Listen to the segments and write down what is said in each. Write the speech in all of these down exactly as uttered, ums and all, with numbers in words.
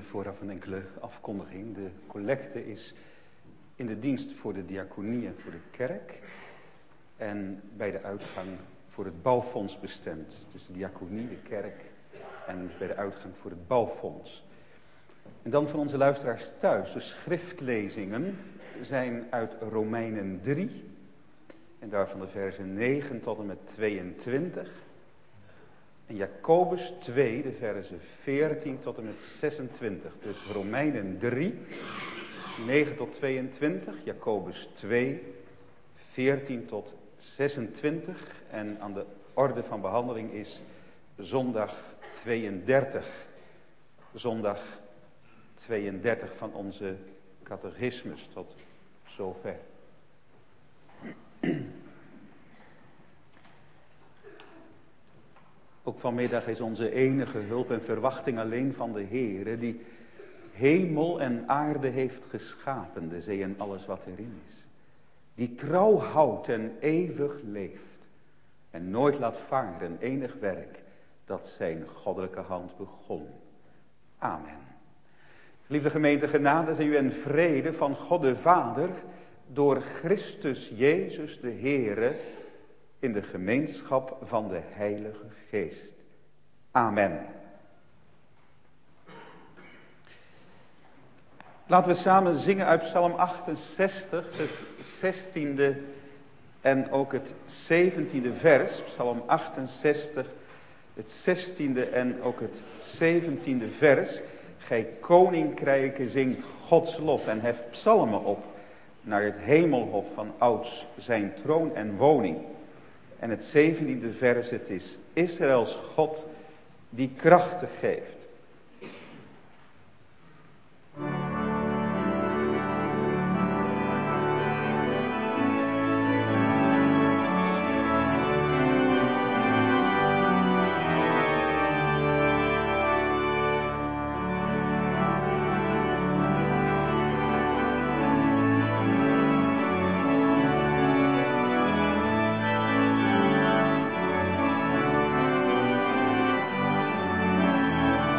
vooraf een enkele afkondiging. De collecte is in de dienst voor de diaconie en voor de kerk. En bij de uitgang voor het bouwfonds bestemd. Dus de diaconie, de kerk en bij de uitgang voor het bouwfonds. En dan van onze luisteraars thuis. De schriftlezingen zijn uit Romeinen drie. En daarvan de versen negen tot en met tweeëntwintig. En Jacobus twee, de versen veertien tot en met zesentwintig. Dus Romeinen drie, negen tot tweeëntwintig. Jacobus twee, veertien tot zesentwintig. En aan de orde van behandeling is zondag tweeëndertig. Zondag tweeëndertig van onze catechismus tot zover. Ook vanmiddag is onze enige hulp en verwachting alleen van de Heere, die hemel en aarde heeft geschapen, de zee en alles wat erin is. Die trouw houdt en eeuwig leeft en nooit laat varen enig werk dat zijn goddelijke hand begon. Amen. Lieve gemeente, genade zij u en vrede van God de Vader door Christus Jezus de Heere in de gemeenschap van de Heilige Geest. Amen. Laten we samen zingen uit Psalm achtenzestig, het zestiende en ook het zeventiende vers. Psalm achtenzestig, het zestiende en ook het zeventiende vers. Gij koninkrijken zingt Gods lof en heft psalmen op naar het hemelhof van ouds zijn troon en woning. En het zeventiende vers, het is Israëls God die krachten geeft. Amen.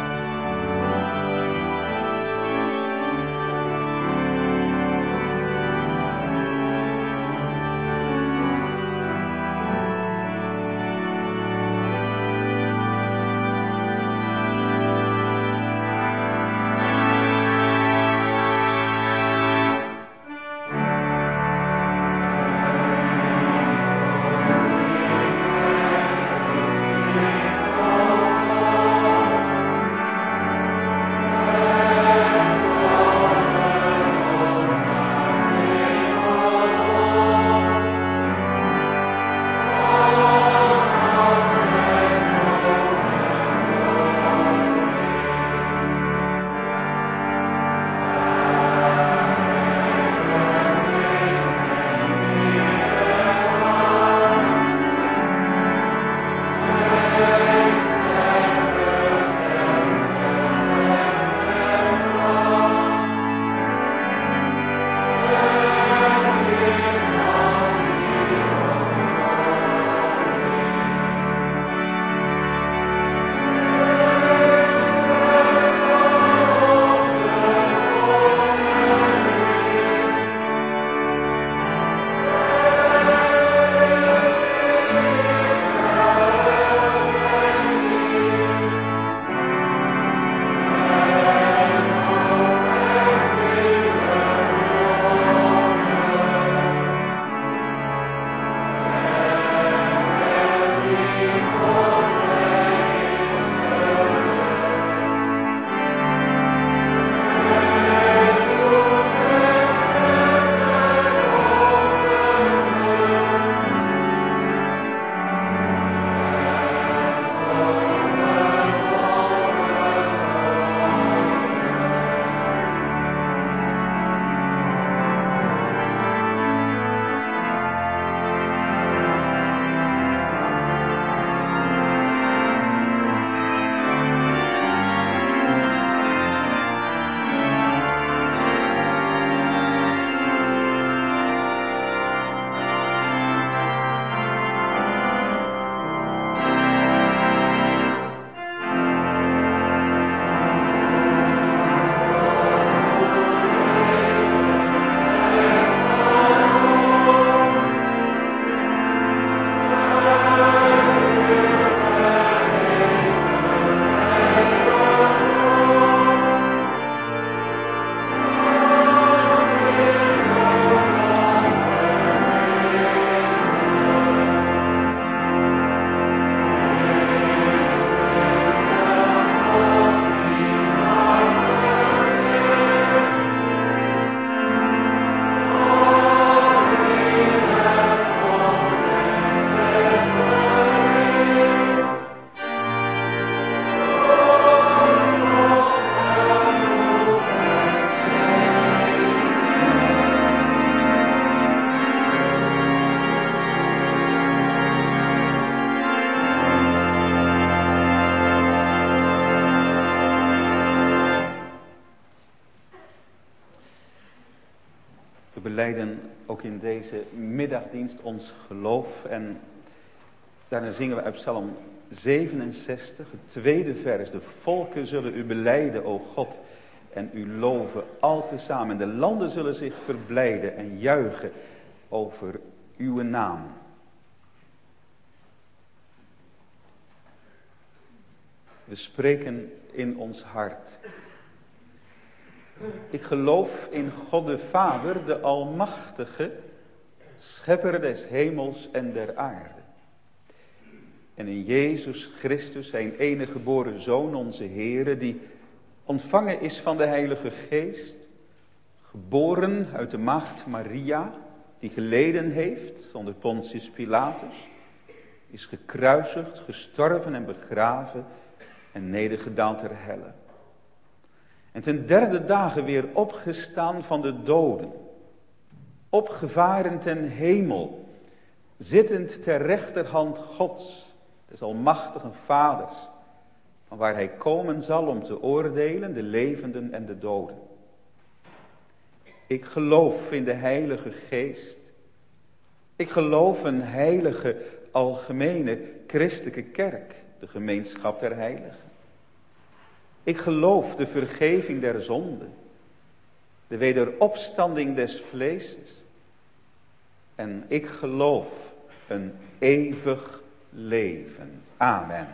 beleiden ook in deze middagdienst ons geloof. En daarna zingen we uit Psalm zevenenzestig, het tweede vers. De volken zullen u belijden, o God, en u loven al tezamen. En de landen zullen zich verblijden en juichen over uw naam. We spreken in ons hart. Ik geloof in God de Vader, de Almachtige, Schepper des hemels en der aarde. En in Jezus Christus, zijn enige geboren Zoon, onze Heere, die ontvangen is van de Heilige Geest, geboren uit de maagd Maria, die geleden heeft onder Pontius Pilatus, is gekruisigd, gestorven en begraven en nedergedaald ter helle. En ten derde dagen weer opgestaan van de doden, opgevaren ten hemel, zittend ter rechterhand Gods, des almachtigen Vaders, van waar hij komen zal om te oordelen de levenden en de doden. Ik geloof in de Heilige Geest. Ik geloof een heilige, algemene, christelijke kerk, de gemeenschap der heiligen. Ik geloof de vergeving der zonden, de wederopstanding des vleeses. En ik geloof een eeuwig leven. Amen.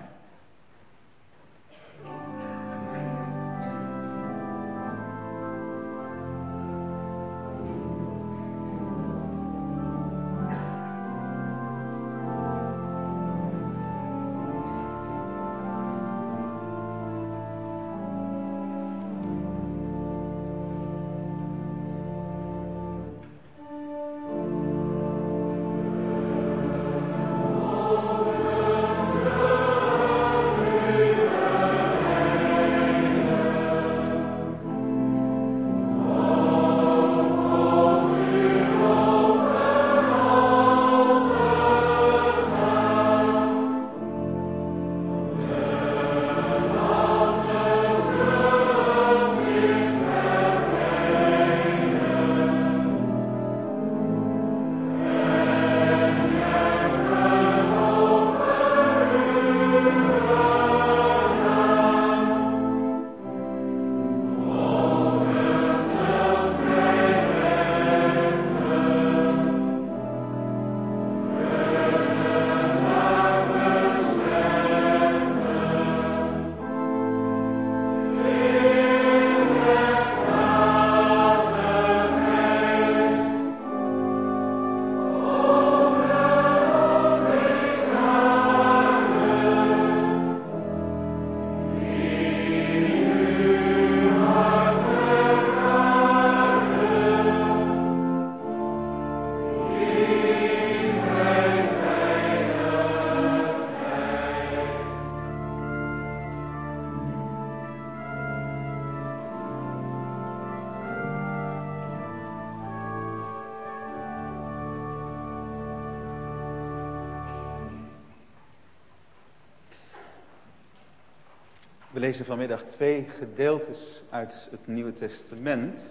We lezen vanmiddag twee gedeeltes uit het Nieuwe Testament.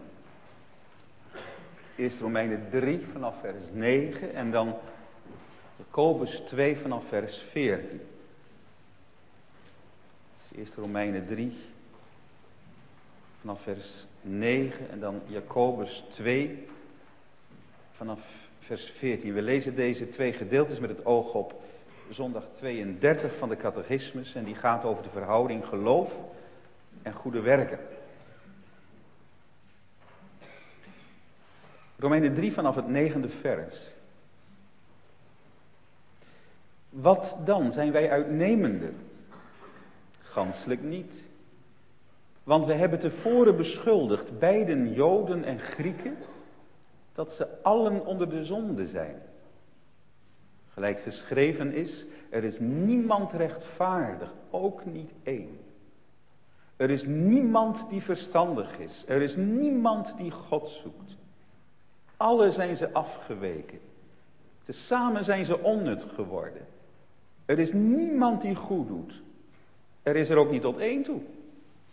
Eerst Romeinen drie vanaf vers negen en dan Jacobus twee vanaf vers veertien. Dus eerst Romeinen drie vanaf vers negen en dan Jacobus twee vanaf vers veertien. We lezen deze twee gedeeltes met het oog op zondag tweeëndertig van de catechismus en die gaat over de verhouding geloof en goede werken. Romeinen drie vanaf het negende vers. Wat dan, zijn wij uitnemender? Ganselijk niet. Want we hebben tevoren beschuldigd, beiden Joden en Grieken, dat ze allen onder de zonde zijn. Gelijk geschreven is, er is niemand rechtvaardig, ook niet één. Er is niemand die verstandig is, er is niemand die God zoekt. Alle zijn ze afgeweken. Tezamen zijn ze onnut geworden. Er is niemand die goed doet. Er is er ook niet tot één toe.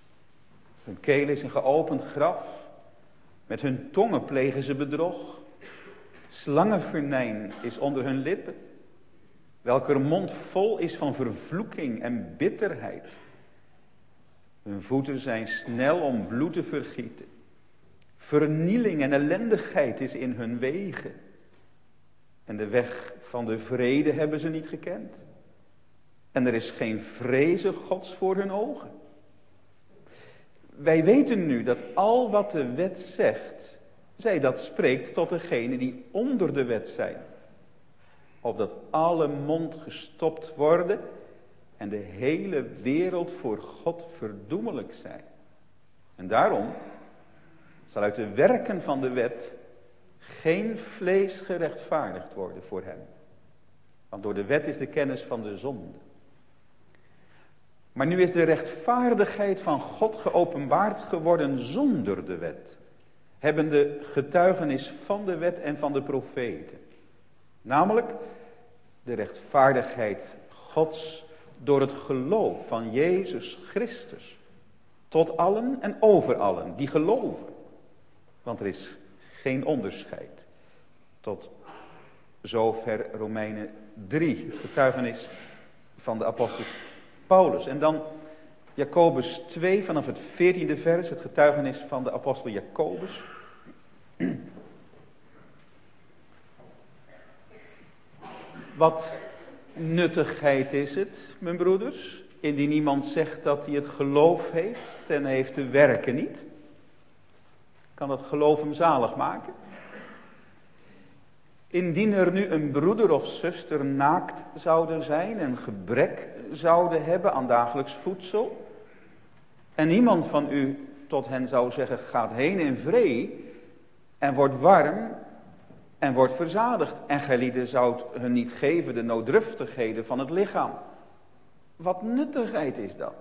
Hun keel is een geopend graf. Met hun tongen plegen ze bedrog. Slangenvenijn is onder hun lippen, welker mond vol is van vervloeking en bitterheid. Hun voeten zijn snel om bloed te vergieten. Vernieling en ellendigheid is in hun wegen. En de weg van de vrede hebben ze niet gekend. En er is geen vrezen Gods voor hun ogen. Wij weten nu dat al wat de wet zegt, zij dat spreekt tot degenen die onder de wet zijn. Opdat alle mond gestopt worden en de hele wereld voor God verdoemelijk zijn. En daarom zal uit de werken van de wet geen vlees gerechtvaardigd worden voor hem. Want door de wet is de kennis van de zonde. Maar nu is de rechtvaardigheid van God geopenbaard geworden zonder de wet. Hebben de getuigenis van de wet en van de profeten. Namelijk de rechtvaardigheid Gods door het geloof van Jezus Christus. Tot allen en over allen die geloven. Want er is geen onderscheid. Tot zover Romeinen drie, getuigenis van de apostel Paulus. En dan Jacobus twee vanaf het veertiende vers, het getuigenis van de apostel Jacobus. Wat nuttigheid is het, mijn broeders, indien iemand zegt dat hij het geloof heeft en heeft de werken niet? Kan dat geloof hem zalig maken? Indien er nu een broeder of zuster naakt zouden zijn en gebrek zouden hebben aan dagelijks voedsel, en iemand van u tot hen zou zeggen, gaat heen in vrede en wordt warm en wordt verzadigd, en gij zoudt hun niet geven de nooddruftigheden van het lichaam. Wat nuttigheid is dat?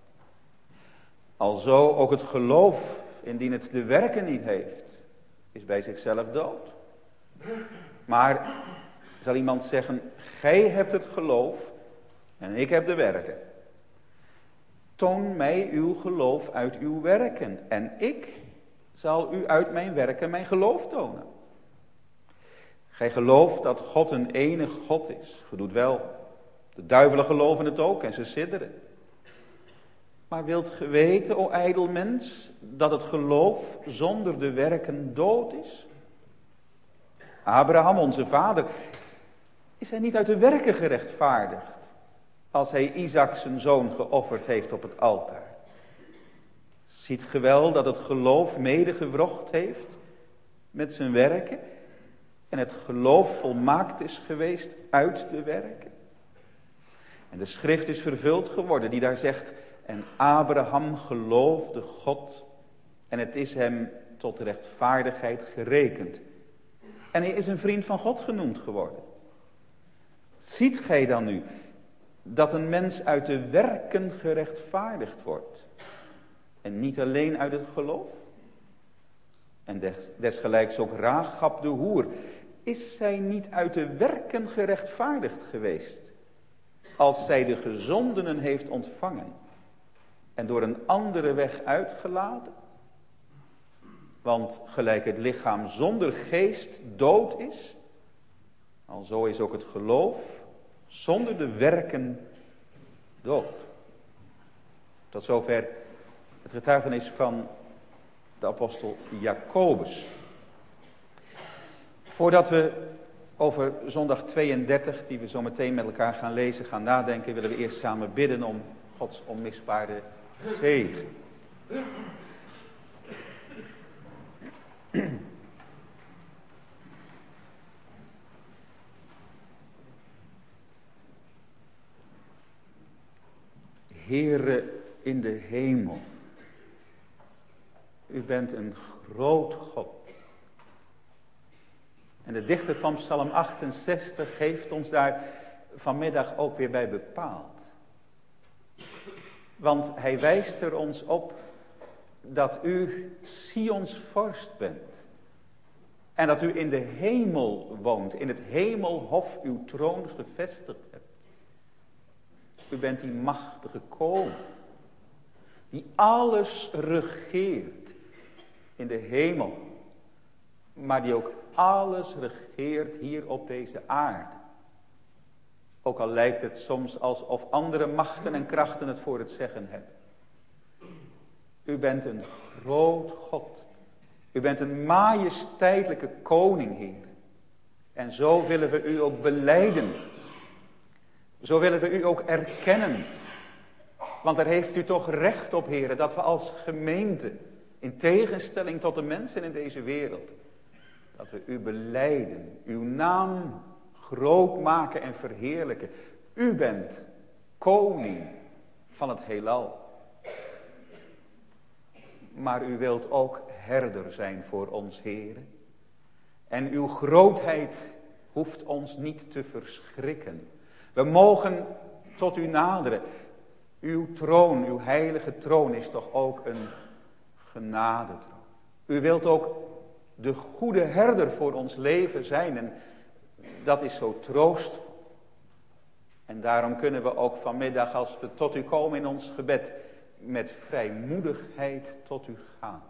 Alzo ook het geloof, indien het de werken niet heeft, is bij zichzelf dood. Maar zal iemand zeggen, gij hebt het geloof en ik heb de werken. Toon mij uw geloof uit uw werken en ik zal u uit mijn werken mijn geloof tonen. Gij gelooft dat God een enig God is. Ge doet wel. De duivelen geloven het ook en ze sidderen. Maar wilt ge weten, o ijdel mens, dat het geloof zonder de werken dood is? Abraham, onze vader, is hij niet uit de werken gerechtvaardigd, als hij Isaac zijn zoon geofferd heeft op het altaar? Ziet ge wel dat het geloof medegewrocht heeft met zijn werken en het geloof volmaakt is geweest uit de werken? En de schrift is vervuld geworden die daar zegt, en Abraham geloofde God en het is hem tot rechtvaardigheid gerekend. En hij is een vriend van God genoemd geworden. Ziet gij dan nu dat een mens uit de werken gerechtvaardigd wordt en niet alleen uit het geloof? En des, desgelijks ook Rahab de hoer, is zij niet uit de werken gerechtvaardigd geweest, als zij de gezondenen heeft ontvangen en door een andere weg uitgelaten? Want gelijk het lichaam zonder geest dood is, alzo is ook het geloof zonder de werken dood. Tot zover het getuigenis van de apostel Jacobus. Voordat we over zondag tweeëndertig, die we zo meteen met elkaar gaan lezen, gaan nadenken, willen we eerst samen bidden om Gods onmisbare zegen. Heere in de hemel, u bent een groot God. En de dichter van Psalm achtenzestig heeft ons daar vanmiddag ook weer bij bepaald. Want hij wijst er ons op dat u Sions vorst bent. En dat u in de hemel woont, in het hemelhof uw troon gevestigd hebt. U bent die machtige koning, die alles regeert in de hemel maar die ook alles regeert hier op deze aarde. Ook al lijkt het soms alsof andere machten en krachten het voor het zeggen hebben. U bent een groot God. U bent een majesteitelijke koning, Heer. En zo willen we u ook belijden. Zo willen we u ook erkennen. Want daar heeft u toch recht op, Heer, dat we als gemeente, in tegenstelling tot de mensen in deze wereld, dat we u belijden, uw naam groot maken en verheerlijken. U bent koning van het heelal. Maar u wilt ook herder zijn voor ons, Heer. En uw grootheid hoeft ons niet te verschrikken. We mogen tot u naderen. Uw troon, uw heilige troon is toch ook een genadetroon. U wilt ook de goede herder voor ons leven zijn. En dat is zo troostvol. En daarom kunnen we ook vanmiddag, als we tot u komen in ons gebed, met vrijmoedigheid tot u gaan.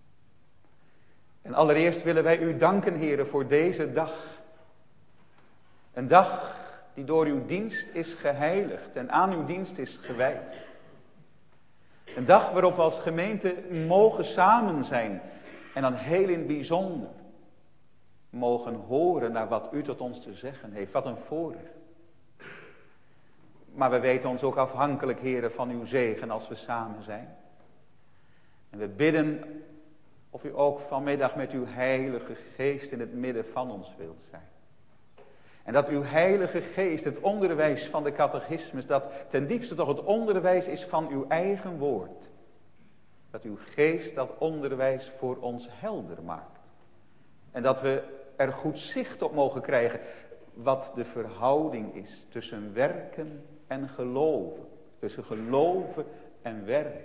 En allereerst willen wij u danken, Heere, voor deze dag. Een dag die door uw dienst is geheiligd en aan uw dienst is gewijd. Een dag waarop we als gemeente mogen samen zijn en dan heel in het bijzonder mogen horen naar wat u tot ons te zeggen heeft. Wat een voorrecht. Maar we weten ons ook afhankelijk, Heere, van uw zegen als we samen zijn. En we bidden of u ook vanmiddag met uw heilige geest in het midden van ons wilt zijn. En dat uw heilige geest, het onderwijs van de catechismus, dat ten diepste toch het onderwijs is van uw eigen woord. Dat uw geest dat onderwijs voor ons helder maakt. En dat we er goed zicht op mogen krijgen wat de verhouding is tussen werken en geloven. Tussen geloven en werk.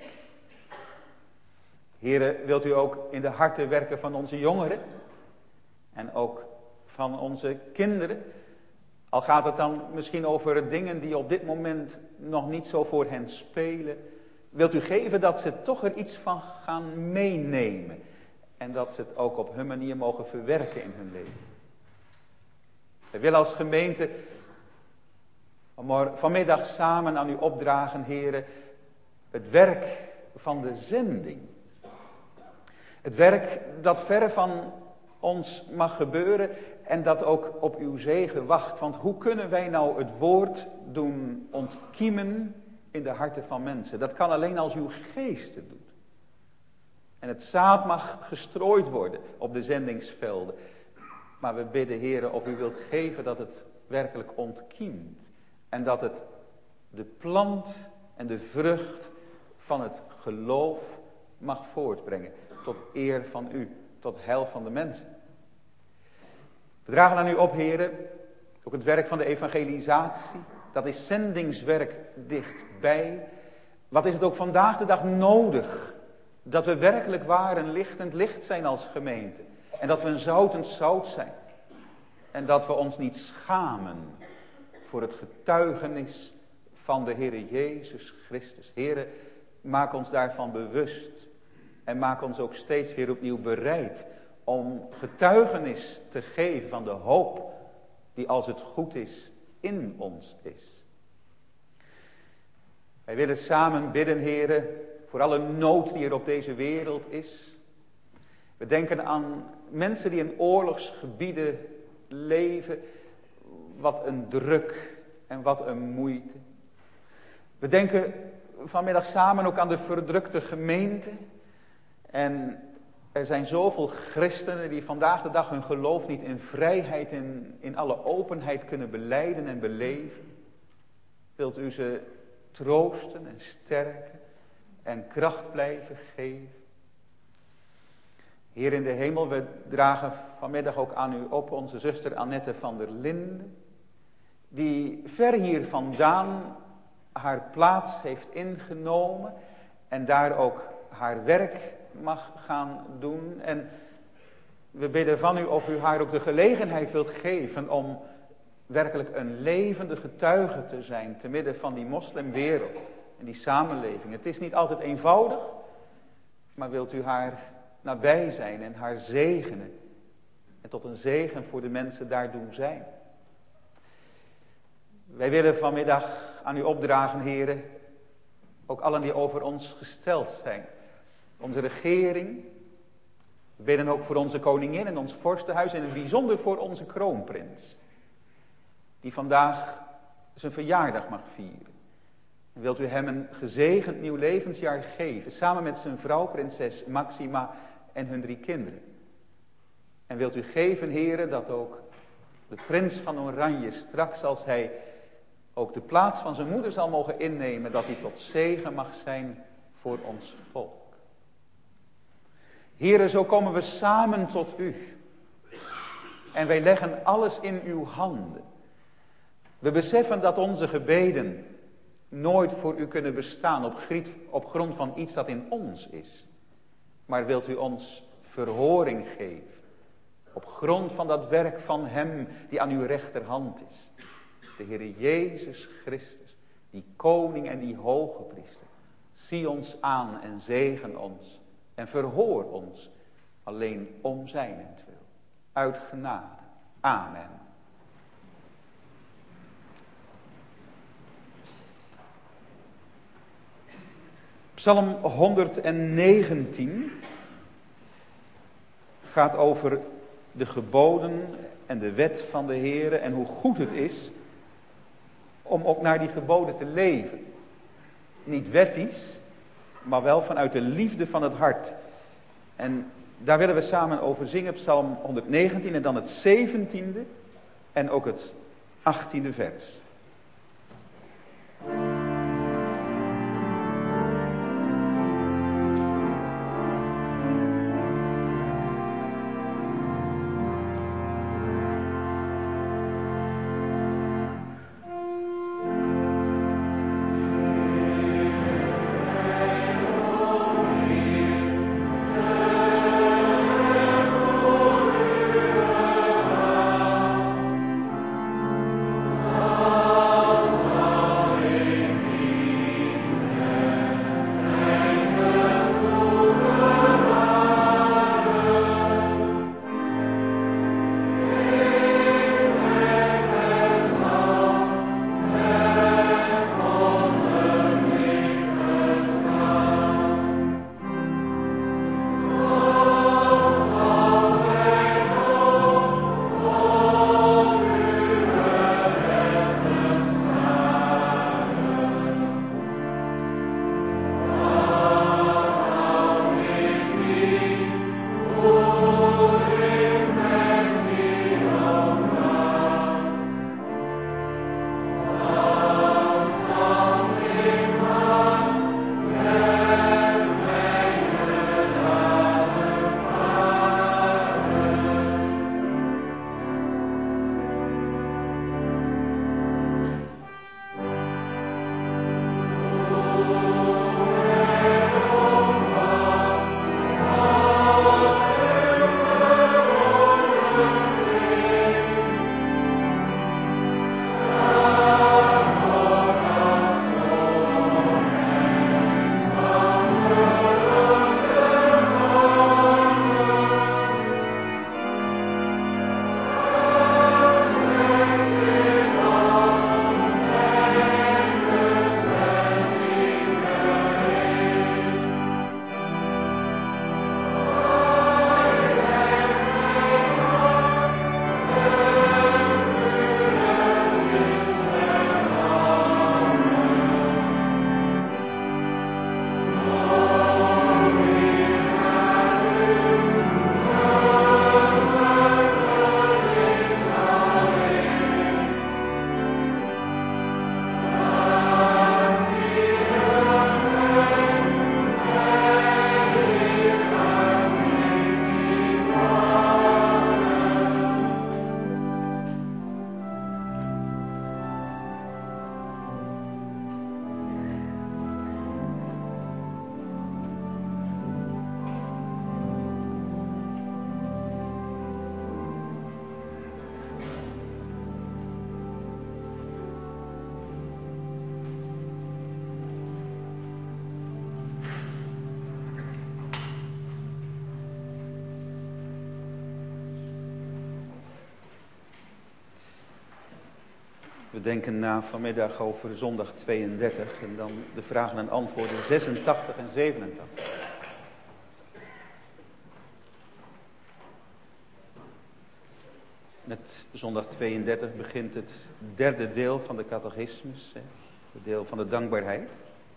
Heere, wilt u ook in de harten werken van onze jongeren en ook van onze kinderen. Al gaat het dan misschien over dingen die op dit moment nog niet zo voor hen spelen. Wilt u geven dat ze toch er iets van gaan meenemen. En dat ze het ook op hun manier mogen verwerken in hun leven. We willen als gemeente vanmiddag samen aan u opdragen, heren, het werk van de zending. Het werk dat ver van ons mag gebeuren en dat ook op uw zegen wacht. Want hoe kunnen wij nou het woord doen ontkiemen in de harten van mensen? Dat kan alleen als uw geest het doet. En het zaad mag gestrooid worden op de zendingsvelden. Maar we bidden, Heere, of u wilt geven dat het werkelijk ontkiemt. En dat het de plant en de vrucht van het geloof mag voortbrengen. Tot eer van u, tot heil van de mensen. We dragen aan u op, Heere, ook het werk van de evangelisatie. Dat is zendingswerk dichtbij. Wat is het ook vandaag de dag nodig? Dat we werkelijk waar een lichtend licht zijn als gemeente. En dat we een zoutend zout zijn. En dat we ons niet schamen voor het getuigenis van de Heere Jezus Christus. Heere, maak ons daarvan bewust. En maak ons ook steeds weer opnieuw bereid om getuigenis te geven van de hoop die als het goed is in ons is. Wij willen samen bidden, Heere, voor alle nood die er op deze wereld is. We denken aan mensen die in oorlogsgebieden leven. Wat een druk en wat een moeite. We denken vanmiddag samen ook aan de verdrukte gemeente. En er zijn zoveel christenen die vandaag de dag hun geloof niet in vrijheid en in alle openheid kunnen belijden en beleven. Wilt u ze troosten en sterken en kracht blijven geven? Heer in de hemel, we dragen vanmiddag ook aan u op onze zuster Annette van der Linden, die ver hier vandaan haar plaats heeft ingenomen en daar ook haar werk mag gaan doen. En we bidden van u of u haar ook de gelegenheid wilt geven om werkelijk een levende getuige te zijn te midden van die moslimwereld en die samenleving. Het is niet altijd eenvoudig, maar wilt u haar nabij zijn en haar zegenen en tot een zegen voor de mensen daar doen zijn. Wij willen vanmiddag aan u opdragen, heren, ook allen die over ons gesteld zijn. Onze regering, we bidden ook voor onze koningin en ons vorstenhuis en in het bijzonder voor onze kroonprins, die vandaag zijn verjaardag mag vieren. Wilt u hem een gezegend nieuw levensjaar geven, samen met zijn vrouw, prinses Maxima en hun drie kinderen. En wilt u geven, heren, dat ook de prins van Oranje straks, als hij ook de plaats van zijn moeder zal mogen innemen, dat hij tot zegen mag zijn voor ons volk. Heren, zo komen we samen tot u. En wij leggen alles in uw handen. We beseffen dat onze gebeden nooit voor u kunnen bestaan op, griet, op grond van iets dat in ons is. Maar wilt u ons verhoring geven op grond van dat werk van hem die aan uw rechterhand is. De Heere Jezus Christus, die koning en die hoge priester. Zie ons aan en zegen ons en verhoor ons alleen om zijnentwil. Uit genade. Amen. Psalm honderdnegentien gaat over de geboden en de wet van de Heere en hoe goed het is om ook naar die geboden te leven. Niet wettisch, maar wel vanuit de liefde van het hart. En daar willen we samen over zingen, Psalm honderdnegentien en dan het zeventiende en ook het achttiende vers. Oh We denken na vanmiddag over zondag tweeëndertig en dan de vragen en antwoorden zesentachtig en zevenentachtig. Met zondag tweeëndertig begint het derde deel van de catechismus, het deel van de dankbaarheid.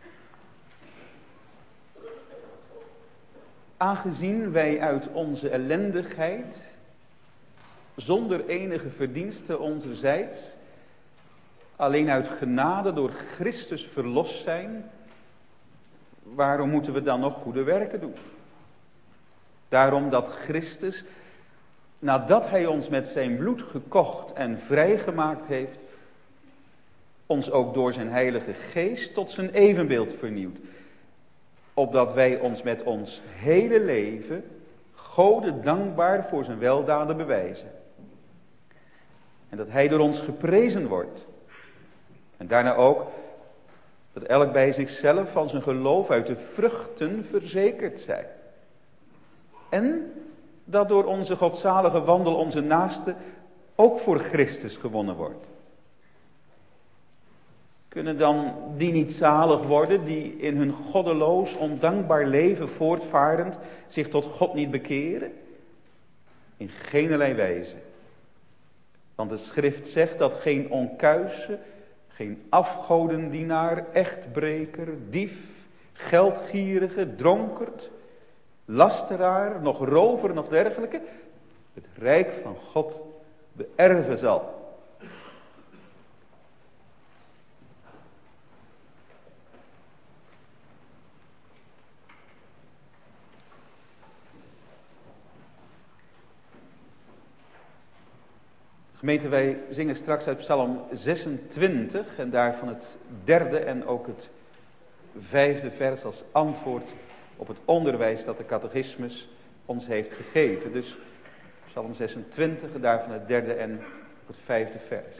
Aangezien wij uit onze ellendigheid, zonder enige verdienste onzerzijds, alleen uit genade door Christus verlost zijn, waarom moeten we dan nog goede werken doen? Daarom dat Christus, nadat hij ons met zijn bloed gekocht en vrijgemaakt heeft, ons ook door zijn heilige geest tot zijn evenbeeld vernieuwt. Opdat wij ons met ons hele leven Gode dankbaar voor zijn weldaden bewijzen. En dat hij door ons geprezen wordt. En daarna ook dat elk bij zichzelf van zijn geloof uit de vruchten verzekerd zij. En dat door onze godzalige wandel onze naaste ook voor Christus gewonnen wordt. Kunnen dan die niet zalig worden die in hun goddeloos, ondankbaar leven voortvarend zich tot God niet bekeren? In geenerlei wijze. Want de schrift zegt dat geen onkuise, geen afgodendienaar, echtbreker, dief, geldgierige, dronkerd, lasteraar, nog rover, nog dergelijke, het rijk van God beërven zal. Gemeente, wij zingen straks uit Psalm zesentwintig en daarvan het derde en ook het vijfde vers als antwoord op het onderwijs dat de catechismus ons heeft gegeven. Dus Psalm zesentwintig en daarvan het derde en het vijfde vers.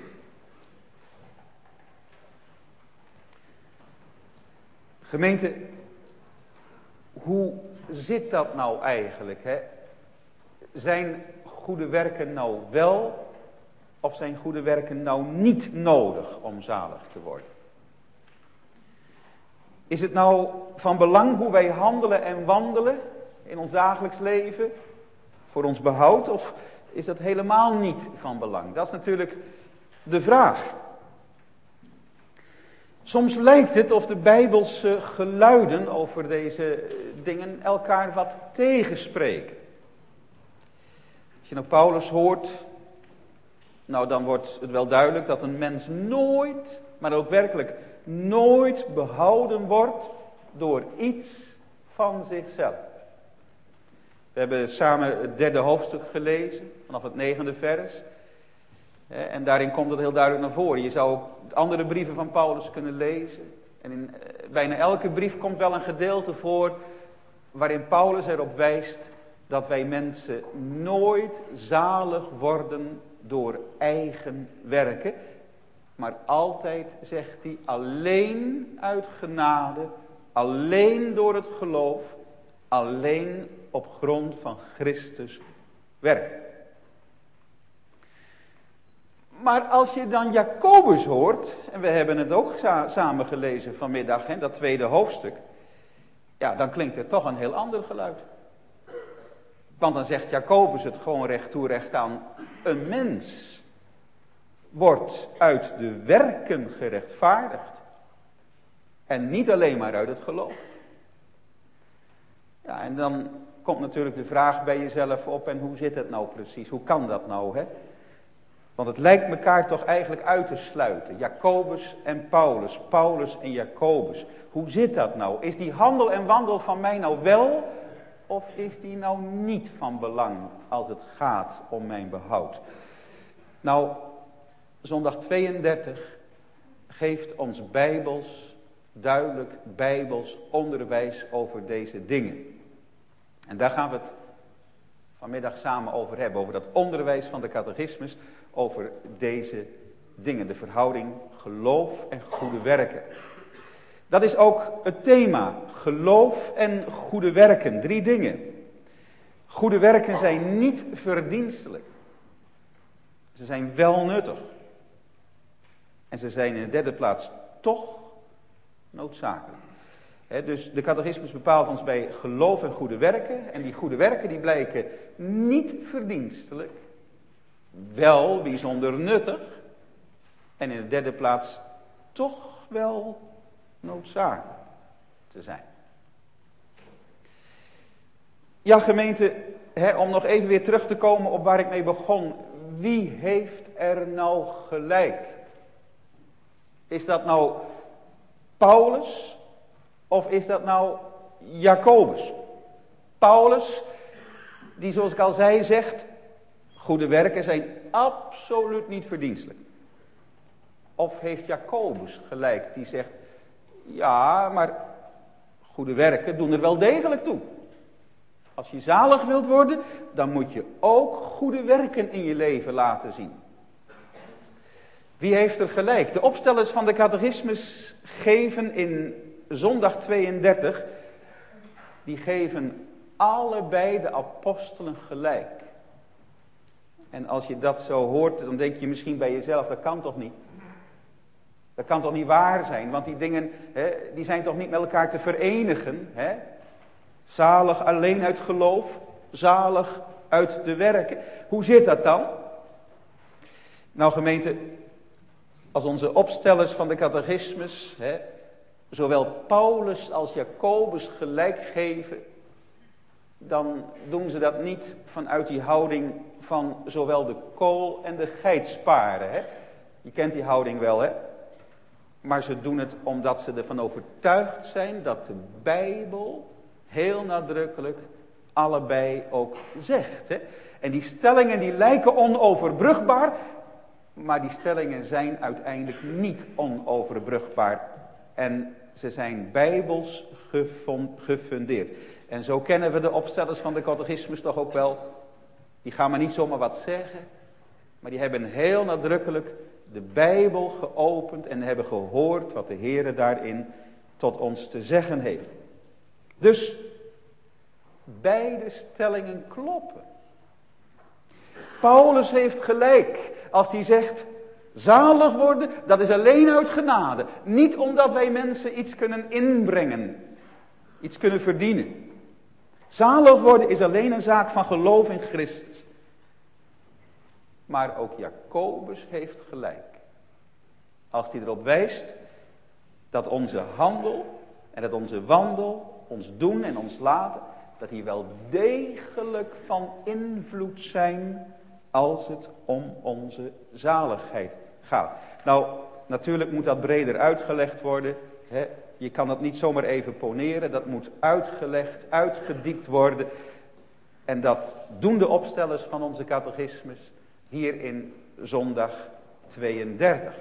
Gemeente, hoe zit dat nou eigenlijk? Hè? Zijn goede werken nou wel of zijn goede werken nou niet nodig om zalig te worden? Is het nou van belang hoe wij handelen en wandelen in ons dagelijks leven voor ons behoud, of is dat helemaal niet van belang? Dat is natuurlijk de vraag. Soms lijkt het of de Bijbelse geluiden over deze dingen elkaar wat tegenspreken. Als je nou Paulus hoort, nou dan wordt het wel duidelijk dat een mens nooit, maar ook werkelijk nooit behouden wordt door iets van zichzelf. We hebben samen het derde hoofdstuk gelezen, vanaf het negende vers. En daarin komt het heel duidelijk naar voren. Je zou ook andere brieven van Paulus kunnen lezen. En in bijna elke brief komt wel een gedeelte voor waarin Paulus erop wijst dat wij mensen nooit zalig worden door eigen werken. Maar altijd, zegt hij, alleen uit genade, alleen door het geloof, alleen op grond van Christus werk. Maar als je dan Jacobus hoort, en we hebben het ook sa- samen gelezen vanmiddag, hè, dat tweede hoofdstuk, ja, dan klinkt er toch een heel ander geluid. Want dan zegt Jacobus het gewoon recht toe recht aan, een mens wordt uit de werken gerechtvaardigd en niet alleen maar uit het geloof. Ja, en dan komt natuurlijk de vraag bij jezelf op, en hoe zit het nou precies? Hoe kan dat nou, hè? Want het lijkt elkaar toch eigenlijk uit te sluiten. Jacobus en Paulus, Paulus en Jacobus. Hoe zit dat nou? Is die handel en wandel van mij nou wel, of is die nou niet van belang als het gaat om mijn behoud? Nou, zondag tweeëndertig geeft ons bijbels, duidelijk bijbels onderwijs over deze dingen. En daar gaan we het vanmiddag samen over hebben, over dat onderwijs van de catechismus, over deze dingen, de verhouding geloof en goede werken. Dat is ook het thema, geloof en goede werken, drie dingen. Goede werken zijn niet verdienstelijk. Ze zijn wel nuttig. En ze zijn in de derde plaats toch noodzakelijk. He, dus de catechismus bepaalt ons bij geloof en goede werken. En die goede werken die blijken niet verdienstelijk, wel bijzonder nuttig. En in de derde plaats toch wel noodzakelijk te zijn. Ja, gemeente, he, om nog even weer terug te komen op waar ik mee begon. Wie heeft er nou gelijk? Is dat nou Paulus of is dat nou Jacobus? Paulus, die zoals ik al zei zegt, goede werken zijn absoluut niet verdienstelijk. Of heeft Jacobus gelijk, die zegt, ja, maar goede werken doen er wel degelijk toe. Als je zalig wilt worden, dan moet je ook goede werken in je leven laten zien. Wie heeft er gelijk? De opstellers van de catechismus geven in zondag tweeëndertig, die geven allebei de apostelen gelijk. En als je dat zo hoort, dan denk je misschien bij jezelf, dat kan toch niet? Dat kan toch niet waar zijn? Want die dingen, hè, die zijn toch niet met elkaar te verenigen? Hè? Zalig alleen uit geloof, zalig uit de werken. Hoe zit dat dan? Nou gemeente, als onze opstellers van de catechismus, hè, zowel Paulus als Jacobus gelijk geven, dan doen ze dat niet vanuit die houding van zowel de kool en de geit sparen. Hè? Je kent die houding wel, hè? Maar ze doen het omdat ze ervan overtuigd zijn dat de Bijbel heel nadrukkelijk allebei ook zegt. Hè? En die stellingen die lijken onoverbrugbaar, maar die stellingen zijn uiteindelijk niet onoverbrugbaar. En ze zijn bijbels gefundeerd. En zo kennen we de opstellers van de catechismus toch ook wel. Die gaan maar niet zomaar wat zeggen, maar die hebben heel nadrukkelijk de Bijbel geopend en hebben gehoord wat de Heere daarin tot ons te zeggen heeft. Dus beide stellingen kloppen. Paulus heeft gelijk als hij zegt, zalig worden, dat is alleen uit genade. Niet omdat wij mensen iets kunnen inbrengen, iets kunnen verdienen. Zalig worden is alleen een zaak van geloof in Christus. Maar ook Jacobus heeft gelijk. Als hij erop wijst dat onze handel en dat onze wandel, ons doen en ons laten, dat die wel degelijk van invloed zijn als het om onze zaligheid gaat. Nou, natuurlijk moet dat breder uitgelegd worden. Hè? Je kan dat niet zomaar even poneren. Dat moet uitgelegd, uitgediept worden. En dat doen de opstellers van onze catechismus hier in zondag tweeëndertig.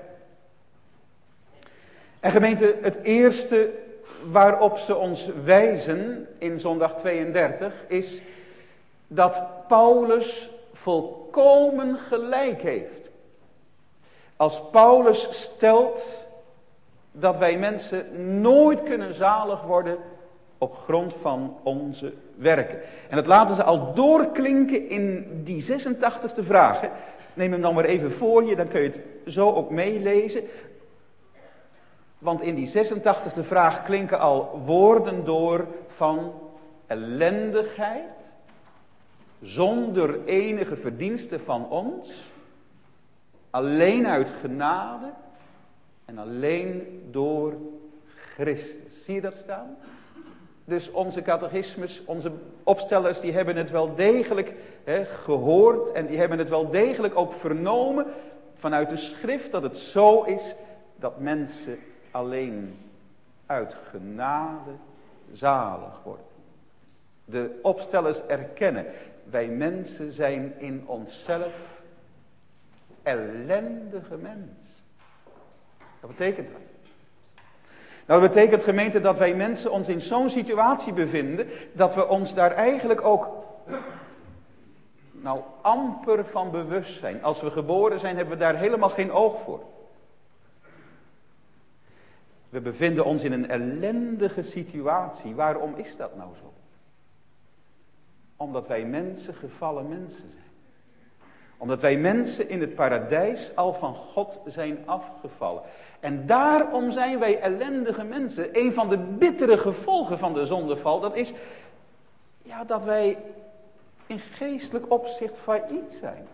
En gemeente, het eerste waarop ze ons wijzen in zondag tweeëndertig is dat Paulus volkomen gelijk heeft. Als Paulus stelt dat wij mensen nooit kunnen zalig worden op grond van onze werken. En dat laten ze al doorklinken in die zesentachtigste vraag. Hè. Neem hem dan maar even voor je, dan kun je het zo ook meelezen. Want in die zesentachtigste vraag klinken al woorden door van ellendigheid, zonder enige verdienste van ons, alleen uit genade en alleen door Christus. Zie je dat staan? Dus onze catechismus, onze opstellers, die hebben het wel degelijk he, gehoord en die hebben het wel degelijk ook vernomen vanuit de schrift dat het zo is dat mensen alleen uit genade zalig worden. De opstellers erkennen, wij mensen zijn in onszelf ellendige mens. Wat betekent dat? Nou, dat betekent, gemeente, dat wij mensen ons in zo'n situatie bevinden, dat we ons daar eigenlijk ook, nou, amper van bewust zijn. Als we geboren zijn, hebben we daar helemaal geen oog voor. We bevinden ons in een ellendige situatie. Waarom is dat nou zo? Omdat wij mensen gevallen mensen zijn. Omdat wij mensen in het paradijs al van God zijn afgevallen. En daarom zijn wij ellendige mensen. Een van de bittere gevolgen van de zondeval, dat is ja, dat wij in geestelijk opzicht failliet zijn.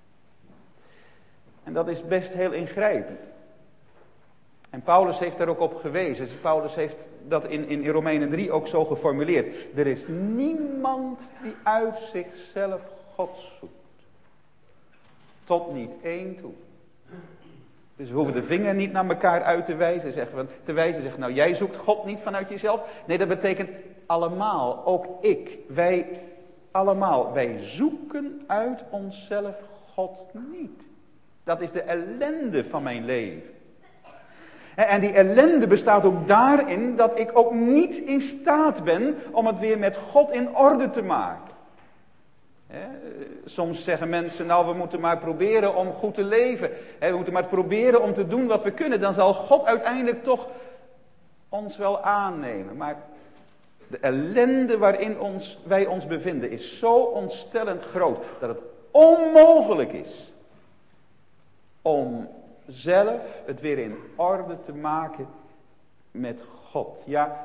En dat is best heel ingrijpend. En Paulus heeft daar ook op gewezen. Paulus heeft dat in, in Romeinen drie ook zo geformuleerd. Er is niemand die uit zichzelf God zoekt. Tot niet één toe. Dus we hoeven de vinger niet naar elkaar uit te wijzen. Zeggen, te wijzen zeggen, nou jij zoekt God niet vanuit jezelf. Nee, dat betekent allemaal, ook ik, wij allemaal. Wij zoeken uit onszelf God niet. Dat is de ellende van mijn leven. En die ellende bestaat ook daarin dat ik ook niet in staat ben om het weer met God in orde te maken. He, soms zeggen mensen, nou we moeten maar proberen om goed te leven. He, we moeten maar proberen om te doen wat we kunnen. Dan zal God uiteindelijk toch ons wel aannemen. Maar de ellende waarin ons, wij ons bevinden is zo ontstellend groot dat het onmogelijk is om zelf het weer in orde te maken met God. Ja,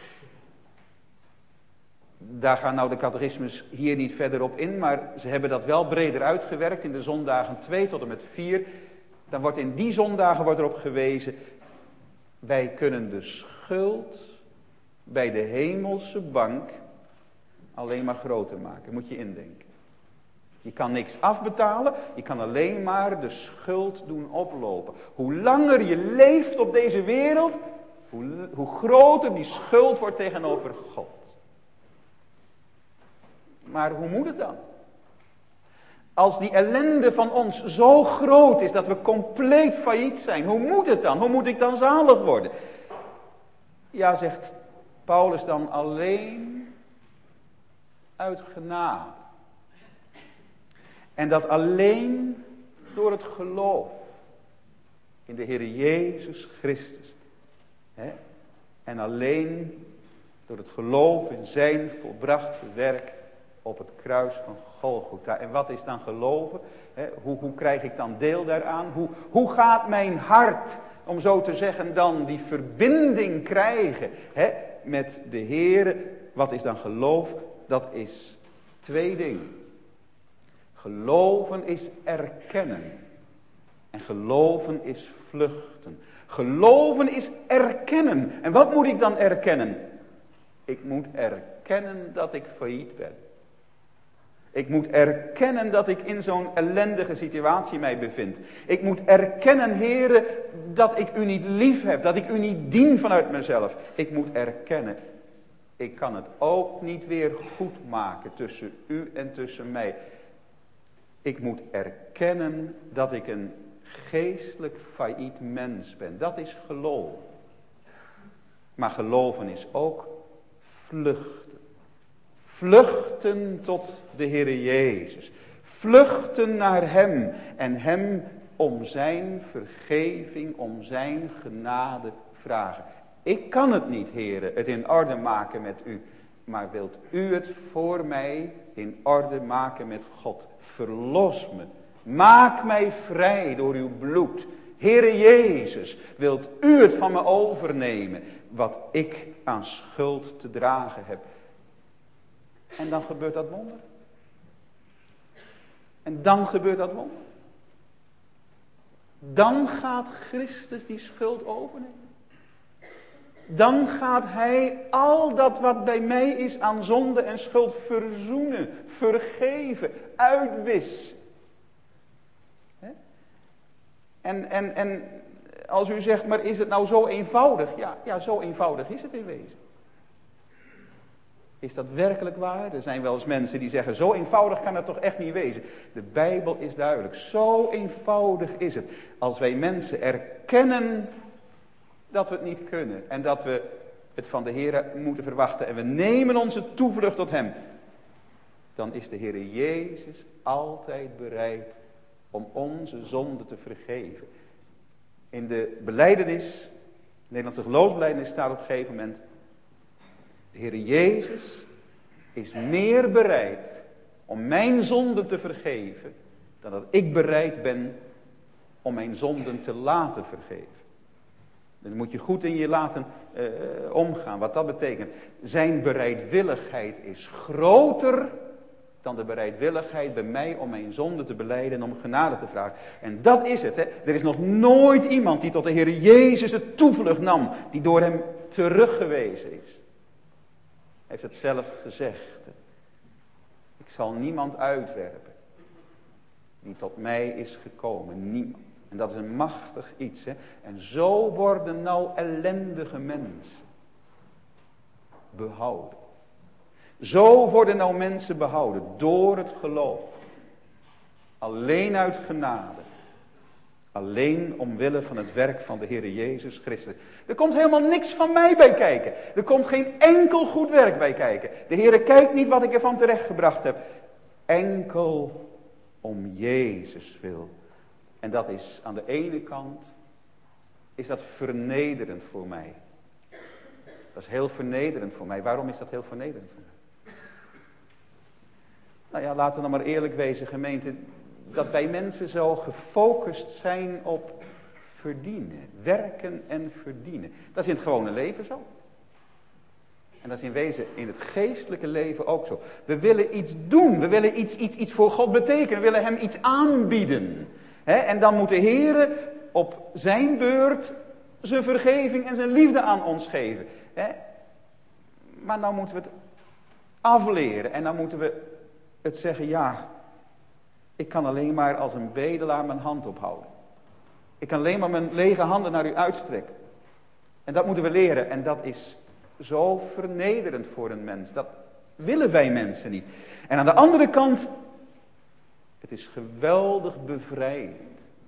daar gaan nou de catechismus hier niet verder op in, maar ze hebben dat wel breder uitgewerkt in de zondagen twee tot en met vier. Dan wordt in die zondagen wordt erop gewezen, wij kunnen de schuld bij de hemelse bank alleen maar groter maken. Moet je indenken. Je kan niks afbetalen, je kan alleen maar de schuld doen oplopen. Hoe langer je leeft op deze wereld, hoe, hoe groter die schuld wordt tegenover God. Maar hoe moet het dan? Als die ellende van ons zo groot is dat we compleet failliet zijn, hoe moet het dan? Hoe moet ik dan zalig worden? Ja, zegt Paulus dan, alleen uit genade. En dat alleen door het geloof in de Heer Jezus Christus. Hè? En alleen door het geloof in zijn volbrachte werk op het kruis van Golgotha. En wat is dan geloven? Hè? Hoe, hoe krijg ik dan deel daaraan? Hoe, hoe gaat mijn hart, om zo te zeggen, dan die verbinding krijgen hè? Met de Heer? Wat is dan geloof? Dat is twee dingen. Geloven is erkennen. En geloven is vluchten. Geloven is erkennen. En wat moet ik dan erkennen? Ik moet erkennen dat ik failliet ben. Ik moet erkennen dat ik in zo'n ellendige situatie mij bevind. Ik moet erkennen, Heere, dat ik u niet lief heb. Dat ik u niet dien vanuit mezelf. Ik moet erkennen. Ik kan het ook niet weer goed maken tussen u en tussen mij. Ik moet erkennen dat ik een geestelijk failliet mens ben. Dat is geloven. Maar geloven is ook vluchten. Vluchten tot de Heere Jezus. Vluchten naar Hem. En Hem om zijn vergeving, om zijn genade vragen. Ik kan het niet, Heere, het in orde maken met u. Maar wilt u het voor mij in orde maken met God? Verlos me. Maak mij vrij door uw bloed. Heere Jezus, wilt u het van me overnemen wat ik aan schuld te dragen heb? En dan gebeurt dat wonder. En dan gebeurt dat wonder. Dan gaat Christus die schuld overnemen. Dan gaat hij al dat wat bij mij is aan zonde en schuld verzoenen, vergeven, uitwissen. En, en, en als u zegt, maar is het nou zo eenvoudig? Ja, ja, zo eenvoudig is het in wezen. Is dat werkelijk waar? Er zijn wel eens mensen die zeggen, zo eenvoudig kan het toch echt niet wezen. De Bijbel is duidelijk, zo eenvoudig is het. Als wij mensen erkennen dat we het niet kunnen en dat we het van de Heer moeten verwachten en we nemen onze toevlucht tot Hem, dan is de Heer Jezus altijd bereid om onze zonde te vergeven. In de belijdenis, de Nederlandse geloofsbelijdenis staat op een gegeven moment, de Heer Jezus is meer bereid om mijn zonde te vergeven dan dat ik bereid ben om mijn zonden te laten vergeven. Dat moet je goed in je laten uh, omgaan, wat dat betekent. Zijn bereidwilligheid is groter dan de bereidwilligheid bij mij om mijn zonde te belijden en om genade te vragen. En dat is het. Hè. Er is nog nooit iemand die tot de Heer Jezus de toevlucht nam, die door hem teruggewezen is. Hij heeft het zelf gezegd. Ik zal niemand uitwerpen die tot mij is gekomen. Niemand. En dat is een machtig iets. Hè? En zo worden nou ellendige mensen behouden. Zo worden nou mensen behouden door het geloof. Alleen uit genade. Alleen omwille van het werk van de Heer Jezus Christus. Er komt helemaal niks van mij bij kijken. Er komt geen enkel goed werk bij kijken. De Heer kijkt niet wat ik ervan terechtgebracht heb. Enkel om Jezus wil. En dat is aan de ene kant, is dat vernederend voor mij. Dat is heel vernederend voor mij. Waarom is dat heel vernederend voor mij? Nou ja, laten we dan maar eerlijk wezen, gemeente. Dat wij mensen zo gefocust zijn op verdienen. Werken en verdienen. Dat is in het gewone leven zo. En dat is in wezen in het geestelijke leven ook zo. We willen iets doen. We willen iets, iets, iets voor God betekenen. We willen hem iets aanbieden. He, en dan moet de Heer op zijn beurt zijn vergeving en zijn liefde aan ons geven. He. Maar nou moeten we het afleren. En dan moeten we het zeggen, ja, ik kan alleen maar als een bedelaar mijn hand ophouden. Ik kan alleen maar mijn lege handen naar u uitstrekken. En dat moeten we leren. En dat is zo vernederend voor een mens. Dat willen wij mensen niet. En aan de andere kant, het is geweldig bevrijdend.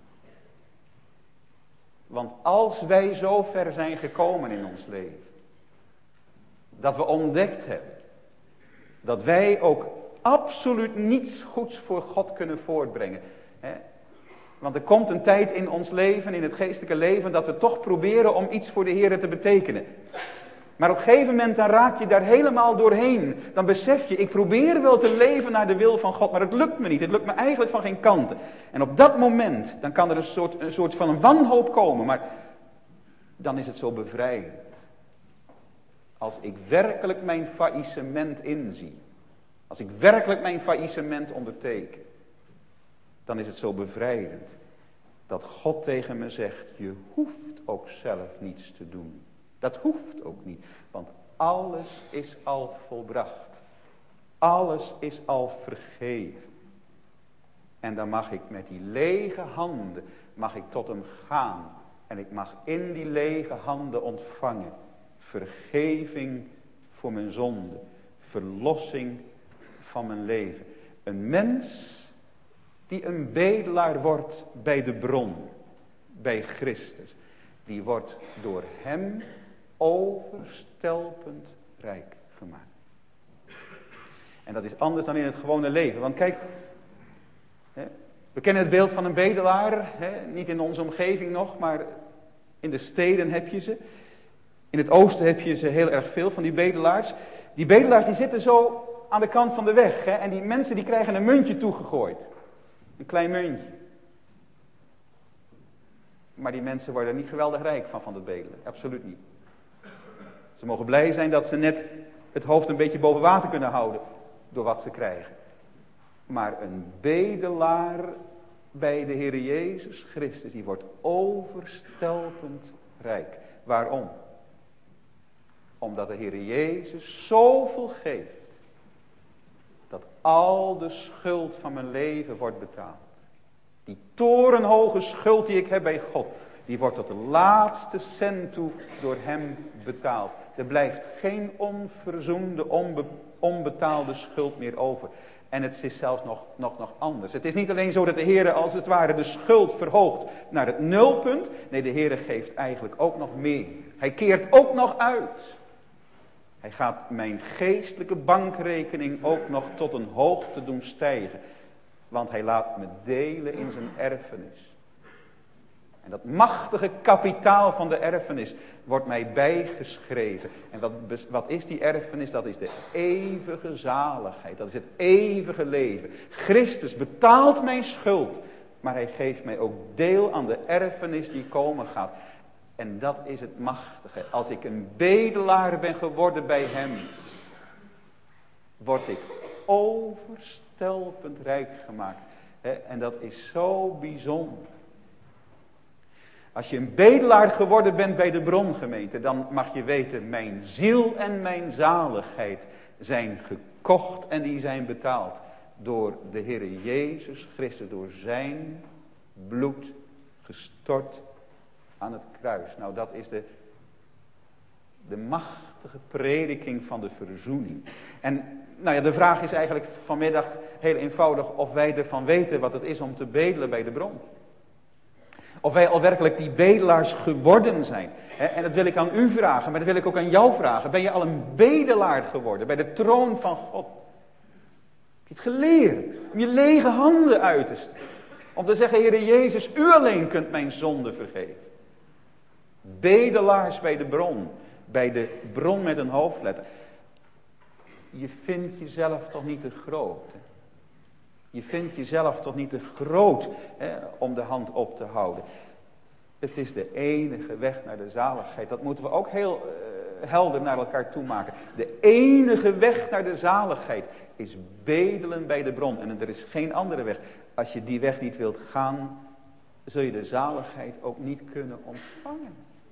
Want als wij zo ver zijn gekomen in ons leven, dat we ontdekt hebben, dat wij ook absoluut niets goeds voor God kunnen voortbrengen. Hè? Want er komt een tijd in ons leven, in het geestelijke leven, dat we toch proberen om iets voor de Heer te betekenen. Maar op een gegeven moment dan raak je daar helemaal doorheen. Dan besef je, ik probeer wel te leven naar de wil van God, maar het lukt me niet. Het lukt me eigenlijk van geen kanten. En op dat moment, dan kan er een soort, een soort van een wanhoop komen. Maar dan is het zo bevrijdend. Als ik werkelijk mijn faillissement inzie. Als ik werkelijk mijn faillissement onderteken. Dan is het zo bevrijdend. Dat God tegen me zegt, je hoeft ook zelf niets te doen. Dat hoeft ook niet, want alles is al volbracht. Alles is al vergeven. En dan mag ik met die lege handen, mag ik tot hem gaan. En ik mag in die lege handen ontvangen. Vergeving voor mijn zonde. Verlossing van mijn leven. Een mens die een bedelaar wordt bij de bron. Bij Christus. Die wordt door hem overstelpend rijk gemaakt. En dat is anders dan in het gewone leven. Want kijk, hè, we kennen het beeld van een bedelaar. Hè, niet in onze omgeving nog, maar in de steden heb je ze. In het oosten heb je ze heel erg veel van die bedelaars. Die bedelaars die zitten zo aan de kant van de weg. Hè, en die mensen die krijgen een muntje toegegooid. Een klein muntje. Maar die mensen worden er niet geweldig rijk van, van het bedelen. Absoluut niet. Ze mogen blij zijn dat ze net het hoofd een beetje boven water kunnen houden. Door wat ze krijgen. Maar een bedelaar bij de Heer Jezus Christus. Die wordt overstelpend rijk. Waarom? Omdat de Heer Jezus zoveel geeft. Dat al de schuld van mijn leven wordt betaald. Die torenhoge schuld die ik heb bij God. Die wordt tot de laatste cent toe door hem betaald. Er blijft geen onverzoende, onbe, onbetaalde schuld meer over. En het is zelfs nog, nog, nog anders. Het is niet alleen zo dat de Heer als het ware de schuld verhoogt naar het nulpunt. Nee, de Heer geeft eigenlijk ook nog meer. Hij keert ook nog uit. Hij gaat mijn geestelijke bankrekening ook nog tot een hoogte doen stijgen. Want hij laat me delen in zijn erfenis. En dat machtige kapitaal van de erfenis wordt mij bijgeschreven. En wat, wat is die erfenis? Dat is de eeuwige zaligheid. Dat is het eeuwige leven. Christus betaalt mijn schuld. Maar hij geeft mij ook deel aan de erfenis die komen gaat. En dat is het machtige. Als ik een bedelaar ben geworden bij hem, word ik overstelpend rijk gemaakt. En dat is zo bijzonder. Als je een bedelaar geworden bent bij de brongemeente, dan mag je weten, mijn ziel en mijn zaligheid zijn gekocht en die zijn betaald door de Heere Jezus Christus, door zijn bloed gestort aan het kruis. Nou, dat is de, de machtige prediking van de verzoening. En nou ja, de vraag is eigenlijk vanmiddag heel eenvoudig of wij ervan weten wat het is om te bedelen bij de bron. Of wij al werkelijk die bedelaars geworden zijn. En dat wil ik aan u vragen, maar dat wil ik ook aan jou vragen. Ben je al een bedelaar geworden bij de troon van God? Heb je het geleerd om je lege handen uit te steken? Om te zeggen, Heere Jezus, u alleen kunt mijn zonde vergeven. Bedelaars bij de bron. Bij de bron met een hoofdletter. Je vindt jezelf toch niet te groot. Hè? Je vindt jezelf toch niet te groot, hè, om de hand op te houden. Het is de enige weg naar de zaligheid. Dat moeten we ook heel uh, helder naar elkaar toe maken. De enige weg naar de zaligheid is bedelen bij de bron. En er is geen andere weg. Als je die weg niet wilt gaan, zul je de zaligheid ook niet kunnen ontvangen.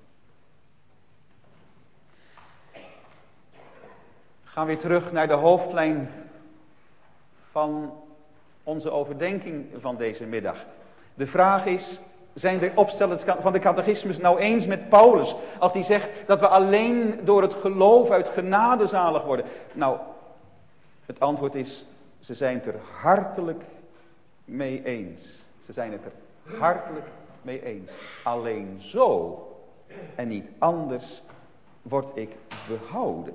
We gaan weer terug naar de hoofdlijn van onze overdenking van deze middag. De vraag is, zijn de opstellers van de catechismus nou eens met Paulus, als hij zegt dat we alleen door het geloof uit genade zalig worden? Nou, het antwoord is, ze zijn het er hartelijk mee eens. Ze zijn het er hartelijk mee eens. Alleen zo en niet anders word ik behouden.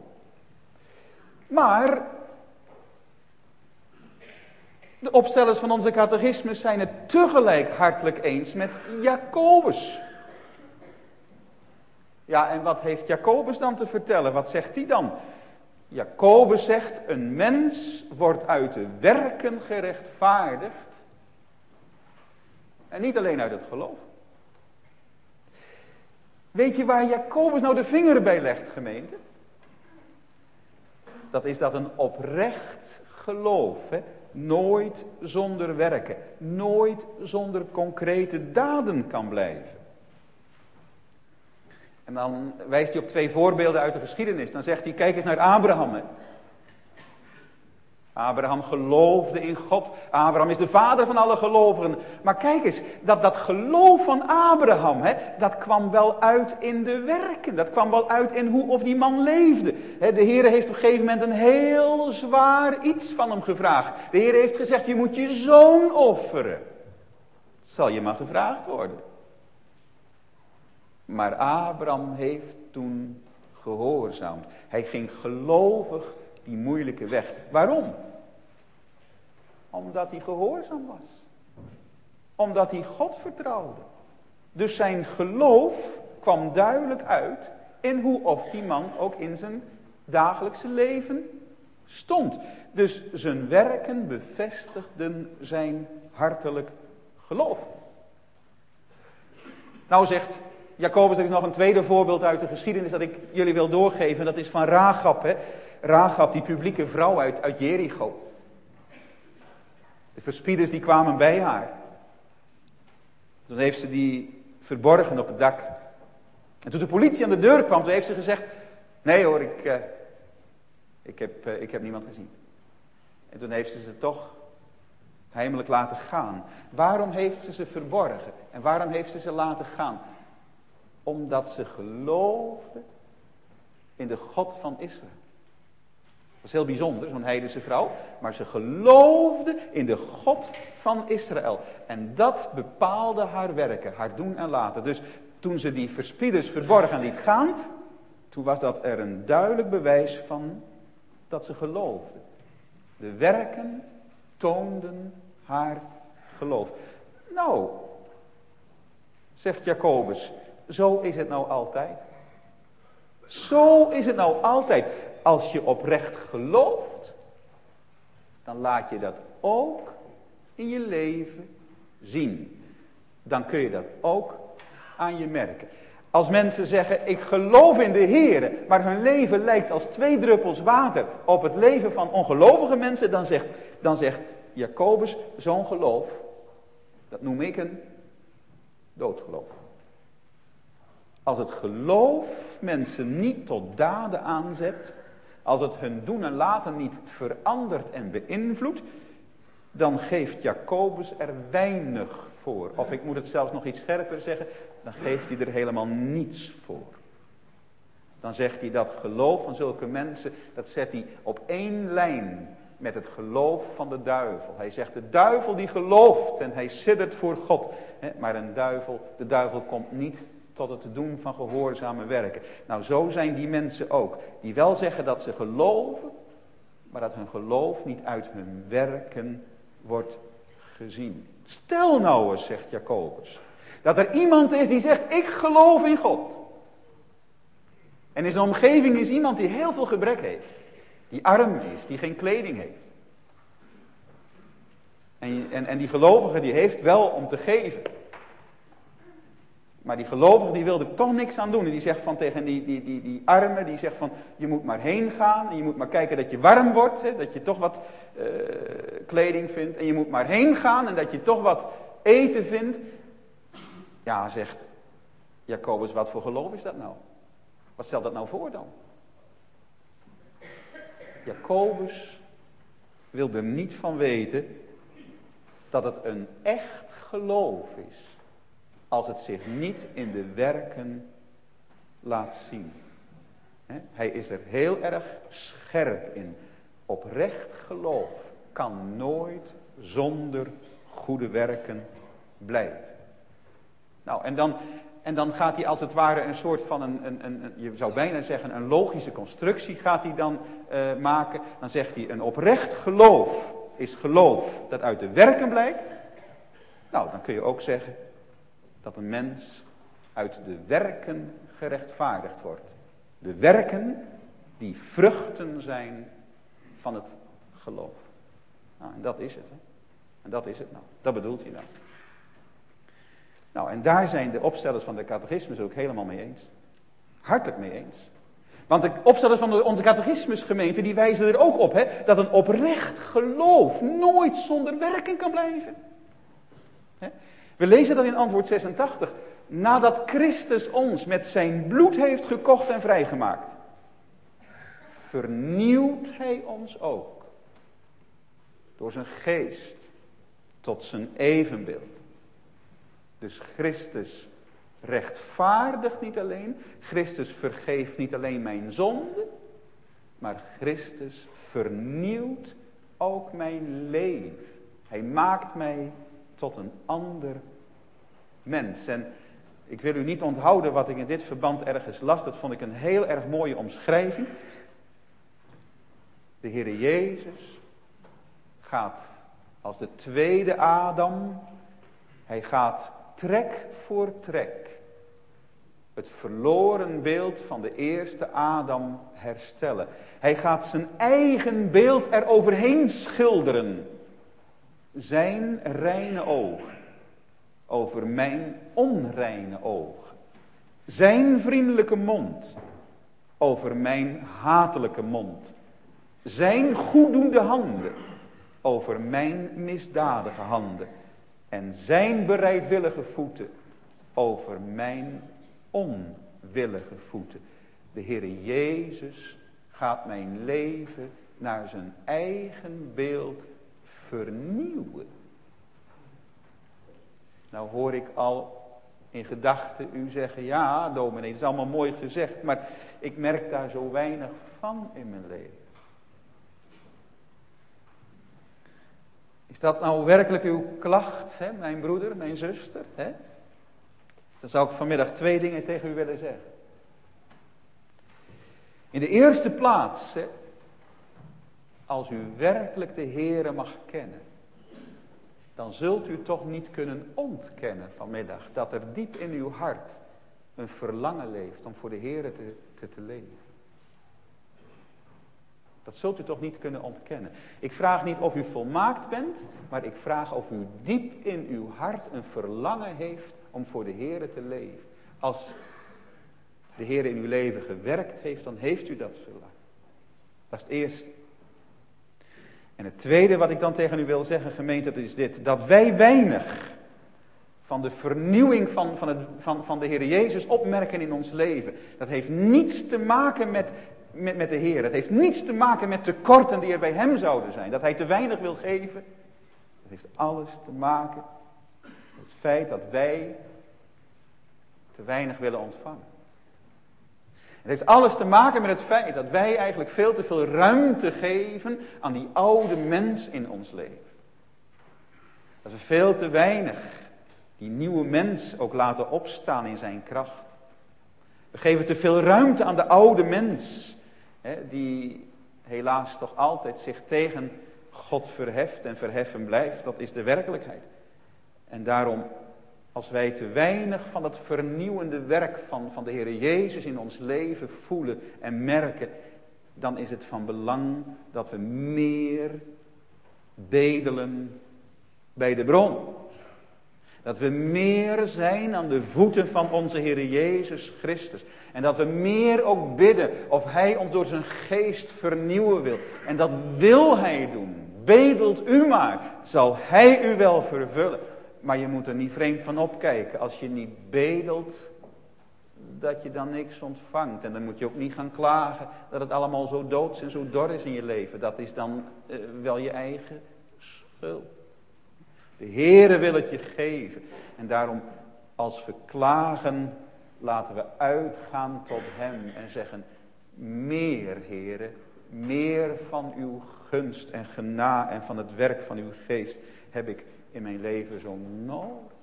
Maar de opstellers van onze catechismus zijn het tegelijk hartelijk eens met Jacobus. Ja, en wat heeft Jacobus dan te vertellen? Wat zegt hij dan? Jacobus zegt, een mens wordt uit de werken gerechtvaardigd. En niet alleen uit het geloof. Weet je waar Jacobus nou de vinger bij legt, gemeente? Dat is dat een oprecht geloof, hè, nooit zonder werken, nooit zonder concrete daden kan blijven. En dan wijst hij op twee voorbeelden uit de geschiedenis. Dan zegt hij, kijk eens naar Abraham. Hè. Abraham geloofde in God. Abraham is de vader van alle gelovigen. Maar kijk eens, dat, dat geloof van Abraham, hè, dat kwam wel uit in de werken. Dat kwam wel uit in hoe of die man leefde. Hè, de Heer heeft op een gegeven moment een heel zwaar iets van hem gevraagd. De Heer heeft gezegd, je moet je zoon offeren. Zal je maar gevraagd worden. Maar Abraham heeft toen gehoorzaamd. Hij ging gelovig die moeilijke weg. Waarom? Omdat hij gehoorzaam was. Omdat hij God vertrouwde. Dus zijn geloof kwam duidelijk uit in hoe of die man ook in zijn dagelijkse leven stond. Dus zijn werken bevestigden zijn hartelijk geloof. Nou zegt Jacobus, er is nog een tweede voorbeeld uit de geschiedenis dat ik jullie wil doorgeven. En dat is van Rahab, hè. Rahab, die publieke vrouw uit, uit Jericho. De verspieders die kwamen bij haar. Toen heeft ze die verborgen op het dak. En toen de politie aan de deur kwam, toen heeft ze gezegd, nee hoor, ik, uh, ik, heb, uh, ik heb niemand gezien. En toen heeft ze ze toch heimelijk laten gaan. Waarom heeft ze ze verborgen? En waarom heeft ze ze laten gaan? Omdat ze geloofde in de God van Israël. Dat is heel bijzonder, zo'n heidense vrouw. Maar ze geloofde in de God van Israël. En dat bepaalde haar werken, haar doen en laten. Dus toen ze die verspieders verborgen liet gaan, toen was dat er een duidelijk bewijs van dat ze geloofde. De werken toonden haar geloof. Nou, zegt Jacobus, zo is het nou altijd. Zo is het nou altijd. Als je oprecht gelooft, dan laat je dat ook in je leven zien. Dan kun je dat ook aan je merken. Als mensen zeggen, ik geloof in de Heer, maar hun leven lijkt als twee druppels water op het leven van ongelovige mensen, dan zegt, dan zegt Jacobus, zo'n geloof, dat noem ik een doodgeloof. Als het geloof mensen niet tot daden aanzet, als het hun doen en laten niet verandert en beïnvloedt, dan geeft Jacobus er weinig voor. Of ik moet het zelfs nog iets scherper zeggen, dan geeft hij er helemaal niets voor. Dan zegt hij dat geloof van zulke mensen, dat zet hij op één lijn met het geloof van de duivel. Hij zegt, de duivel die gelooft en hij siddert voor God. Maar een duivel, de duivel komt niet tot het doen van gehoorzame werken. Nou, zo zijn die mensen ook. Die wel zeggen dat ze geloven, maar dat hun geloof niet uit hun werken wordt gezien. Stel nou eens, zegt Jacobus, dat er iemand is die zegt, ik geloof in God. En in zijn omgeving is iemand die heel veel gebrek heeft. Die arm is, die geen kleding heeft. En, en, en die gelovige die heeft wel om te geven. Maar die gelovige die wil er toch niks aan doen. En die zegt van tegen die, die, die, die arme, die zegt van je moet maar heen gaan. En je moet maar kijken dat je warm wordt. Hè, dat je toch wat uh, kleding vindt. En je moet maar heen gaan en dat je toch wat eten vindt. Ja, zegt Jacobus, wat voor geloof is dat nou? Wat stelt dat nou voor dan? Jacobus wil er niet van weten dat het een echt geloof is. Als het zich niet in de werken laat zien. He, hij is er heel erg scherp in. Oprecht geloof kan nooit zonder goede werken blijven. Nou, en dan, en dan gaat hij als het ware een soort van, een, een, een, je zou bijna zeggen, een logische constructie gaat hij dan uh, maken. Dan zegt hij, een oprecht geloof is geloof dat uit de werken blijkt. Nou, dan kun je ook zeggen dat een mens uit de werken gerechtvaardigd wordt. De werken die vruchten zijn van het geloof. Nou, en dat is het. Hè? En dat is het nou. Dat bedoelt hij nou. Nou, en daar zijn de opstellers van de catechismus ook helemaal mee eens. Hartelijk mee eens. Want de opstellers van de, onze catechismusgemeente, die wijzen er ook op, hè, dat een oprecht geloof nooit zonder werken kan blijven. Hè? We lezen dat in antwoord zesentachtig. Nadat Christus ons met zijn bloed heeft gekocht en vrijgemaakt, vernieuwt hij ons ook. Door zijn geest tot zijn evenbeeld. Dus Christus rechtvaardigt niet alleen. Christus vergeeft niet alleen mijn zonde. Maar Christus vernieuwt ook mijn leven. Hij maakt mij tot een ander mens. En ik wil u niet onthouden wat ik in dit verband ergens las. Dat vond ik een heel erg mooie omschrijving. De Heere Jezus gaat als de tweede Adam. Hij gaat trek voor trek het verloren beeld van de eerste Adam herstellen. Hij gaat zijn eigen beeld eroverheen schilderen. Zijn reine ogen over mijn onreine ogen. Zijn vriendelijke mond over mijn hatelijke mond. Zijn goeddoende handen over mijn misdadige handen. En zijn bereidwillige voeten over mijn onwillige voeten. De Heere Jezus gaat mijn leven naar zijn eigen beeld vernieuwen. Nou hoor ik al in gedachten u zeggen, ja dominee, het is allemaal mooi gezegd, maar ik merk daar zo weinig van in mijn leven. Is dat nou werkelijk uw klacht, hè, mijn broeder, mijn zuster? Hè? Dan zou ik vanmiddag twee dingen tegen u willen zeggen. In de eerste plaats, hè, als u werkelijk de Heere mag kennen, dan zult u toch niet kunnen ontkennen vanmiddag dat er diep in uw hart een verlangen leeft om voor de Heer te, te, te leven. Dat zult u toch niet kunnen ontkennen. Ik vraag niet of u volmaakt bent, maar ik vraag of u diep in uw hart een verlangen heeft om voor de Heer te leven. Als de Heer in uw leven gewerkt heeft, dan heeft u dat verlangen. Dat is het eerste. En het tweede wat ik dan tegen u wil zeggen, gemeente, dat is dit. Dat wij weinig van de vernieuwing van, van, het, van, van de Heer Jezus opmerken in ons leven. Dat heeft niets te maken met, met, met de Heer. Het heeft niets te maken met tekorten die er bij Hem zouden zijn. Dat Hij te weinig wil geven. Dat heeft alles te maken met het feit dat wij te weinig willen ontvangen. Het heeft alles te maken met het feit dat wij eigenlijk veel te veel ruimte geven aan die oude mens in ons leven. Dat we veel te weinig die nieuwe mens ook laten opstaan in zijn kracht. We geven te veel ruimte aan de oude mens, hè, die helaas toch altijd zich tegen God verheft en verheffen blijft. Dat is de werkelijkheid. En daarom, als wij te weinig van het vernieuwende werk van, van de Heer Jezus in ons leven voelen en merken, dan is het van belang dat we meer bedelen bij de bron. Dat we meer zijn aan de voeten van onze Heer Jezus Christus. En dat we meer ook bidden of Hij ons door zijn geest vernieuwen wil. En dat wil Hij doen. Bedelt u maar, zal Hij u wel vervullen. Maar je moet er niet vreemd van opkijken. Als je niet bedelt, dat je dan niks ontvangt. En dan moet je ook niet gaan klagen dat het allemaal zo doods en zo dor is in je leven. Dat is dan uh, wel je eigen schuld. De Heere wil het je geven. En daarom, als we klagen, laten we uitgaan tot Hem en zeggen, meer Heere, meer van uw gunst en gena en van het werk van uw geest heb ik in mijn leven zo nodig.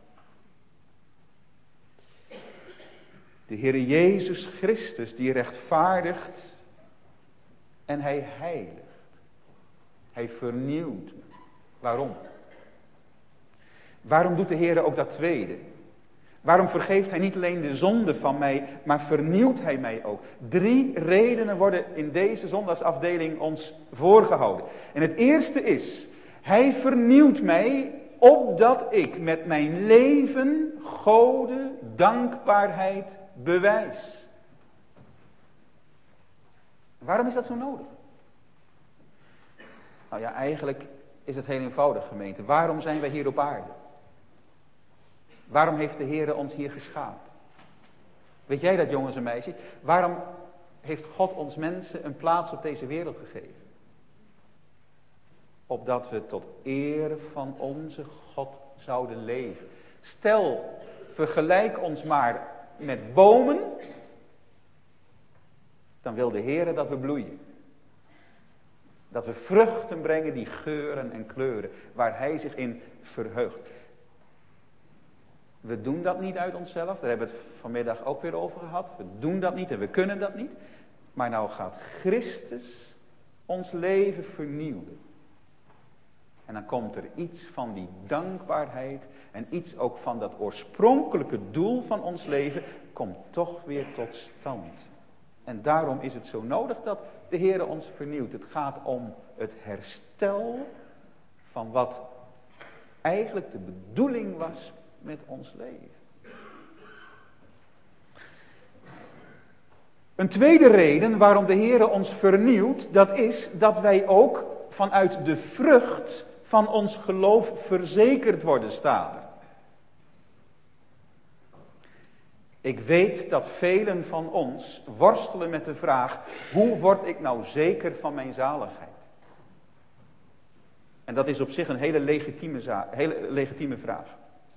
De Heere Jezus Christus die rechtvaardigt en Hij heiligt. Hij vernieuwt. Waarom? Waarom doet de Heer ook dat tweede? Waarom vergeeft Hij niet alleen de zonde van mij, maar vernieuwt Hij mij ook? Drie redenen worden in deze zondagsafdeling ons voorgehouden. En het eerste is, Hij vernieuwt mij opdat ik met mijn leven Gode dankbaarheid bewijs. Waarom is dat zo nodig? Nou ja, eigenlijk is het heel eenvoudig, gemeente. Waarom zijn wij hier op aarde? Waarom heeft de Heer ons hier geschapen? Weet jij dat, jongens en meisjes? Waarom heeft God ons mensen een plaats op deze wereld gegeven? Opdat we tot eer van onze God zouden leven. Stel, vergelijk ons maar met bomen. Dan wil de Heer dat we bloeien. Dat we vruchten brengen die geuren en kleuren. Waar Hij zich in verheugt. We doen dat niet uit onszelf. Daar hebben we het vanmiddag ook weer over gehad. We doen dat niet en we kunnen dat niet. Maar nou gaat Christus ons leven vernieuwen. En dan komt er iets van die dankbaarheid. En iets ook van dat oorspronkelijke doel van ons leven. Komt toch weer tot stand. En daarom is het zo nodig dat de Heer ons vernieuwt. Het gaat om het herstel van wat eigenlijk de bedoeling was met ons leven. Een tweede reden waarom de Heer ons vernieuwt, dat is dat wij ook vanuit de vrucht van ons geloof verzekerd worden, staat er. Ik weet dat velen van ons worstelen met de vraag, hoe word ik nou zeker van mijn zaligheid? En dat is op zich een hele legitieme, zaak, hele legitieme vraag.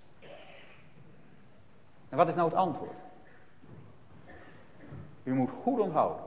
En wat is nou het antwoord? U moet goed onthouden.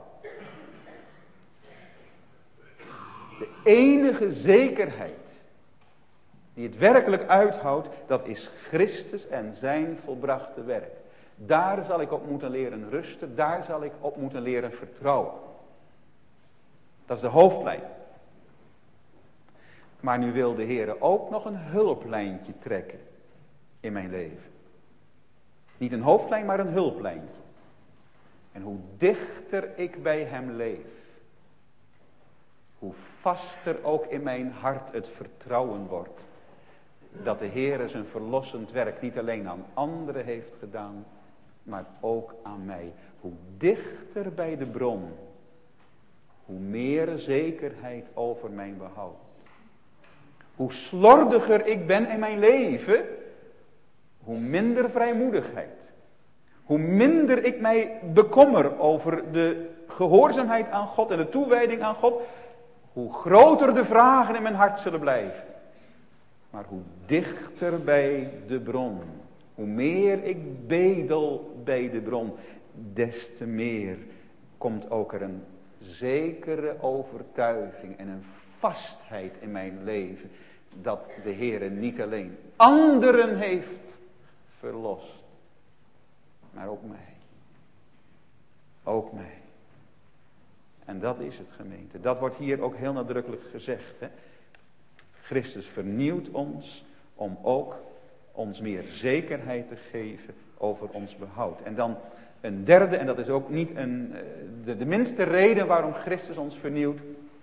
De enige zekerheid die het werkelijk uithoudt, dat is Christus en zijn volbrachte werk. Daar zal ik op moeten leren rusten, daar zal ik op moeten leren vertrouwen. Dat is de hoofdlijn. Maar nu wil de Heer ook nog een hulplijntje trekken in mijn leven. Niet een hoofdlijn, maar een hulplijntje. En hoe dichter ik bij hem leef, hoe vaster ook in mijn hart het vertrouwen wordt dat de Heer zijn verlossend werk niet alleen aan anderen heeft gedaan, maar ook aan mij. Hoe dichter bij de bron, hoe meer zekerheid over mijn behoud. Hoe slordiger ik ben in mijn leven, hoe minder vrijmoedigheid. Hoe minder ik mij bekommer over de gehoorzaamheid aan God en de toewijding aan God, hoe groter de vragen in mijn hart zullen blijven. Maar hoe dichter bij de bron, hoe meer ik bedel bij de bron, des te meer komt ook er een zekere overtuiging en een vastheid in mijn leven, dat de Heer niet alleen anderen heeft verlost, maar ook mij. Ook mij. En dat is het, gemeente. Dat wordt hier ook heel nadrukkelijk gezegd. Hè? Christus vernieuwt ons om ook ons meer zekerheid te geven over ons behoud. En dan een derde, en dat is ook niet een, de, de minste reden waarom Christus ons vernieuwt.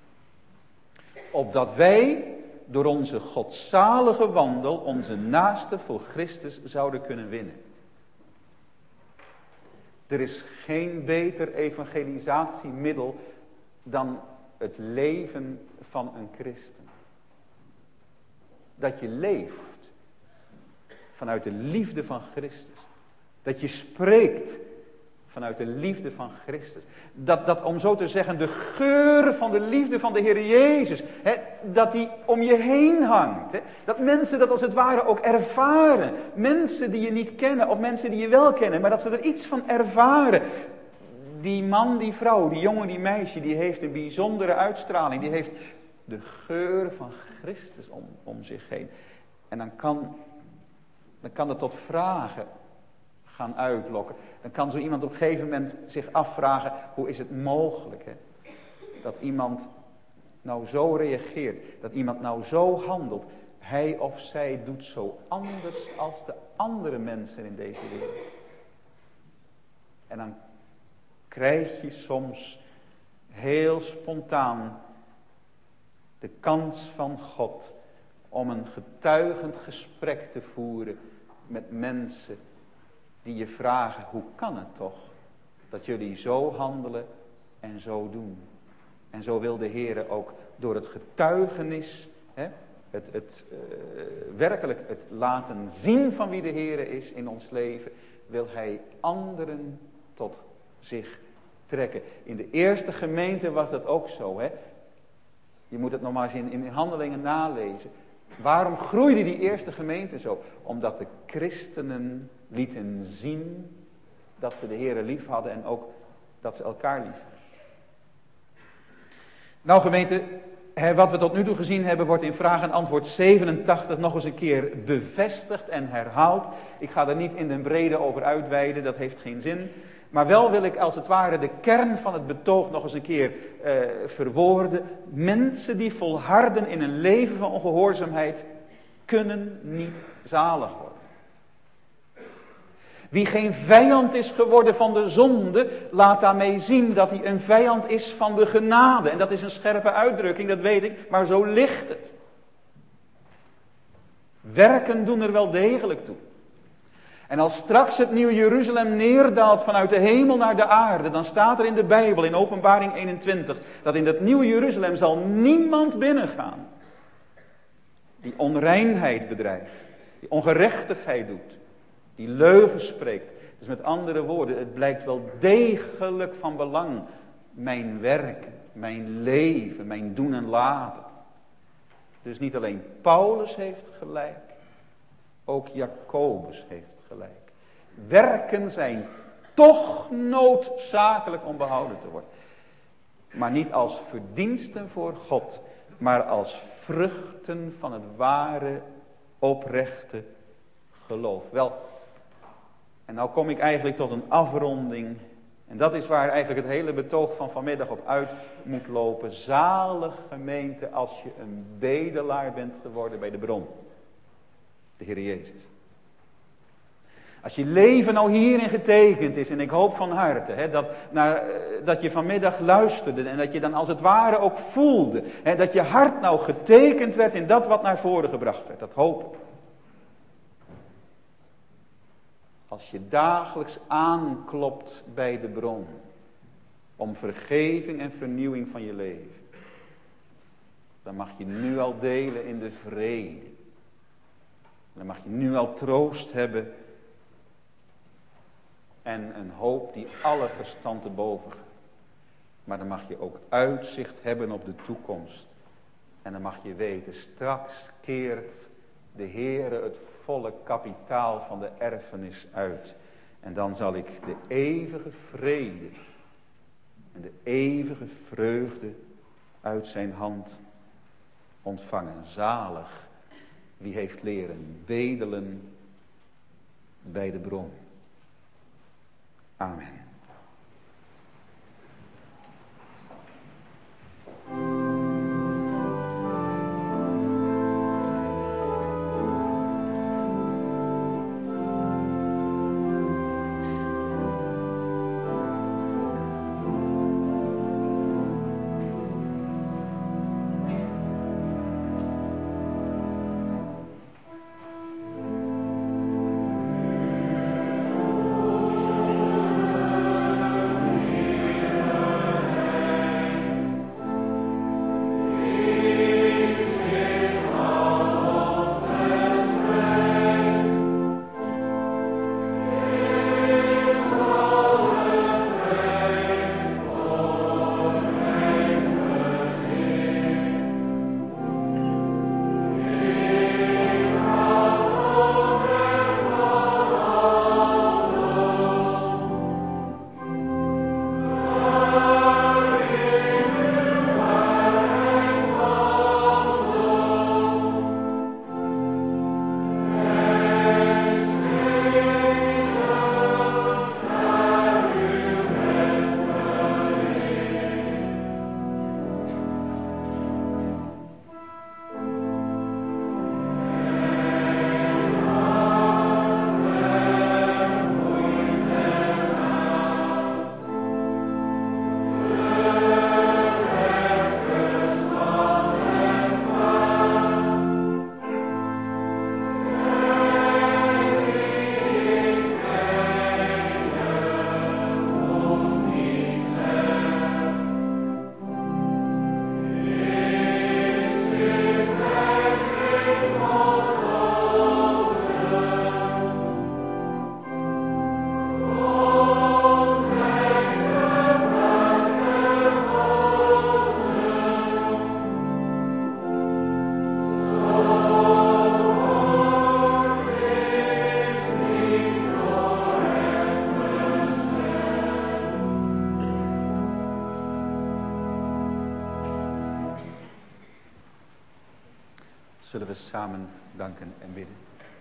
Opdat wij door onze godzalige wandel onze naaste voor Christus zouden kunnen winnen. Er is geen beter evangelisatiemiddel dan het leven van een christen. Dat je leeft vanuit de liefde van Christus. Dat je spreekt vanuit de liefde van Christus. Dat, dat om zo te zeggen de geur van de liefde van de Heer Jezus. Hè, dat die om je heen hangt. Hè, dat mensen dat als het ware ook ervaren. Mensen die je niet kennen of mensen die je wel kennen. Maar dat ze er iets van ervaren. Die man, die vrouw, die jongen, die meisje. Die heeft een bijzondere uitstraling. Die heeft de geur van Christus om, om zich heen. En dan kan, dan kan dat tot vragen gaan uitlokken. Dan kan zo iemand op een gegeven moment zich afvragen, hoe is het mogelijk, hè? Dat iemand nou zo reageert, dat iemand nou zo handelt. Hij of zij doet zo anders als de andere mensen in deze wereld. En dan krijg je soms heel spontaan de kans van God om een getuigend gesprek te voeren met mensen die je vragen, hoe kan het toch dat jullie zo handelen en zo doen? En zo wil de Heer ook door het getuigenis, hè, het, het uh, werkelijk het laten zien van wie de Heer is in ons leven, wil Hij anderen tot zich trekken. In de eerste gemeente was dat ook zo. Hè? Je moet het nog maar eens in, in Handelingen nalezen. Waarom groeide die eerste gemeente zo? Omdat de christenen lieten zien dat ze de Heere lief hadden en ook dat ze elkaar lief hadden. Nou gemeente, wat we tot nu toe gezien hebben wordt in vraag en antwoord zevenentachtig nog eens een keer bevestigd en herhaald. Ik ga er niet in den brede over uitweiden, dat heeft geen zin. Maar wel wil ik als het ware de kern van het betoog nog eens een keer uh, verwoorden. Mensen die volharden in een leven van ongehoorzaamheid kunnen niet zalig worden. Wie geen vijand is geworden van de zonde, laat daarmee zien dat hij een vijand is van de genade. En dat is een scherpe uitdrukking, dat weet ik, maar zo ligt het. Werken doen er wel degelijk toe. En als straks het nieuwe Jeruzalem neerdaalt vanuit de hemel naar de aarde, dan staat er in de Bijbel, in Openbaring eenentwintig, dat in dat nieuwe Jeruzalem zal niemand binnengaan die onreinheid bedrijft, die ongerechtigheid doet, die leugen spreekt. Dus met andere woorden, het blijkt wel degelijk van belang, mijn werken, mijn leven, mijn doen en laten. Dus niet alleen Paulus heeft gelijk, ook Jacobus heeft gelijk. Werken zijn toch noodzakelijk om behouden te worden. Maar niet als verdiensten voor God, maar als vruchten van het ware, oprechte geloof. Wel, en nou kom ik eigenlijk tot een afronding En dat is waar eigenlijk het hele betoog van vanmiddag op uit moet lopen. Zalig gemeente als je een bedelaar bent geworden bij de bron. De Heer Jezus. Als je leven nou hierin getekend is, en ik hoop van harte, hè, dat, naar, dat je vanmiddag luisterde en dat je dan als het ware ook voelde, hè, dat je hart nou getekend werd in dat wat naar voren gebracht werd, dat hoop ik. Als je dagelijks aanklopt bij de bron, om vergeving en vernieuwing van je leven, dan mag je nu al delen in de vrede. Dan mag je nu al troost hebben en een hoop die alle verstand te boven gaat. Maar dan mag je ook uitzicht hebben op de toekomst. En dan mag je weten, straks keert de Heere het volle kapitaal van de erfenis uit. En dan zal ik de eeuwige vrede en de eeuwige vreugde uit zijn hand ontvangen. Zalig wie heeft leren bedelen bij de bron. Amen. Zullen we samen danken en bidden.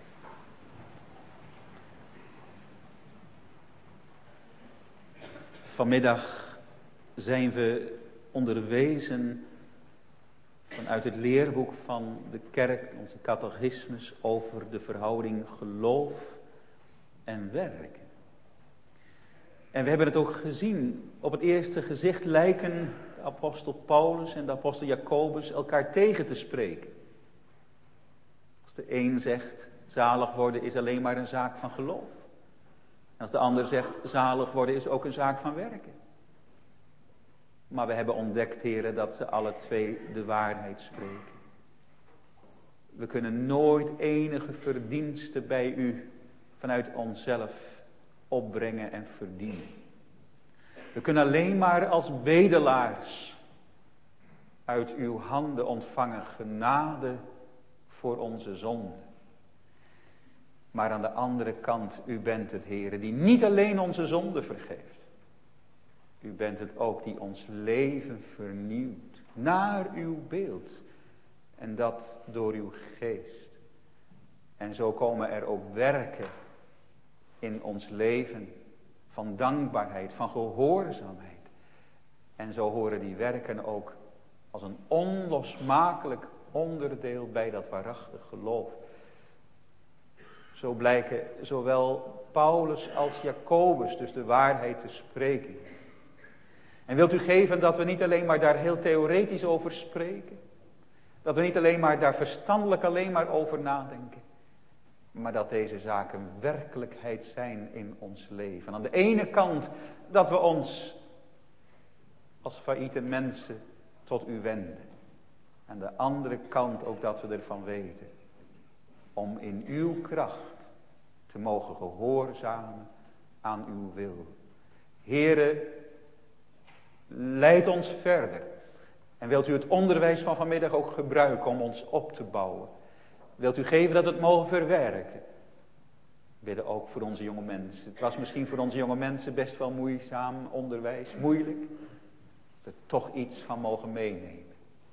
Vanmiddag zijn we onderwezen vanuit het leerboek van de kerk, onze catechismus, over de verhouding geloof en werken. En we hebben het ook gezien, op het eerste gezicht lijken de apostel Paulus en de apostel Jacobus elkaar tegen te spreken. Als de een zegt, zalig worden is alleen maar een zaak van geloof. En als de ander zegt, zalig worden is ook een zaak van werken. Maar we hebben ontdekt, heren, dat ze alle twee de waarheid spreken. We kunnen nooit enige verdienste bij u vanuit onszelf opbrengen en verdienen. We kunnen alleen maar als bedelaars uit uw handen ontvangen genade voor onze zonde. Maar aan de andere kant, u bent het, Heere, die niet alleen onze zonde vergeeft. U bent het ook die ons leven vernieuwt, naar uw beeld. En dat door uw geest. En zo komen er ook werken in ons leven van dankbaarheid, van gehoorzaamheid. En zo horen die werken ook als een onlosmakelijk onderdeel bij dat waarachtig geloof. Zo blijken zowel Paulus als Jacobus dus de waarheid te spreken. En wilt u geven dat we niet alleen maar daar heel theoretisch over spreken. Dat we niet alleen maar daar verstandelijk alleen maar over nadenken. Maar dat deze zaken werkelijkheid zijn in ons leven. Aan de ene kant dat we ons als failliete mensen tot u wenden. Aan de andere kant ook dat we ervan weten. Om in uw kracht te mogen gehoorzamen aan uw wil. Heere, leid ons verder. En wilt u het onderwijs van vanmiddag ook gebruiken om ons op te bouwen. Wilt u geven dat we het mogen verwerken. We bidden ook voor onze jonge mensen. Het was misschien voor onze jonge mensen best wel moeizaam onderwijs. Moeilijk. Dat we er toch iets van mogen meenemen.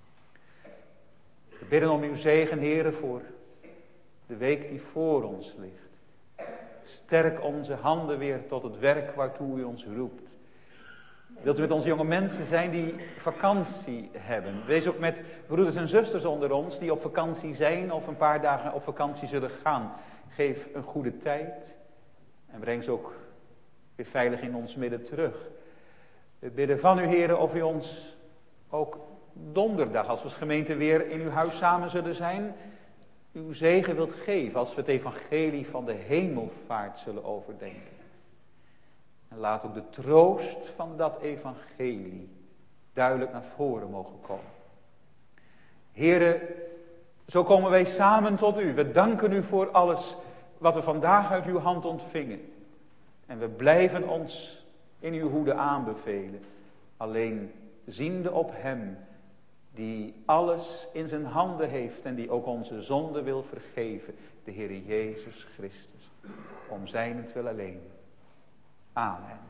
We bidden om uw zegen, Heere, voor de week die voor ons ligt. Sterk onze handen weer tot het werk waartoe u ons roept. Wilt u met onze jonge mensen zijn die vakantie hebben. Wees ook met broeders en zusters onder ons die op vakantie zijn of een paar dagen op vakantie zullen gaan. Geef een goede tijd en breng ze ook weer veilig in ons midden terug. We bidden van u, Heere, of u ons ook donderdag, als we als gemeente weer in uw huis samen zullen zijn, uw zegen wilt geven als we het evangelie van de hemelvaart zullen overdenken. En laat ook de troost van dat evangelie duidelijk naar voren mogen komen. Heere, zo komen wij samen tot u. We danken u voor alles wat we vandaag uit uw hand ontvingen. En we blijven ons in uw hoede aanbevelen. Alleen ziende op hem die alles in zijn handen heeft en die ook onze zonde wil vergeven. De Heere Jezus Christus. Om zijnentwil alleen. Amen.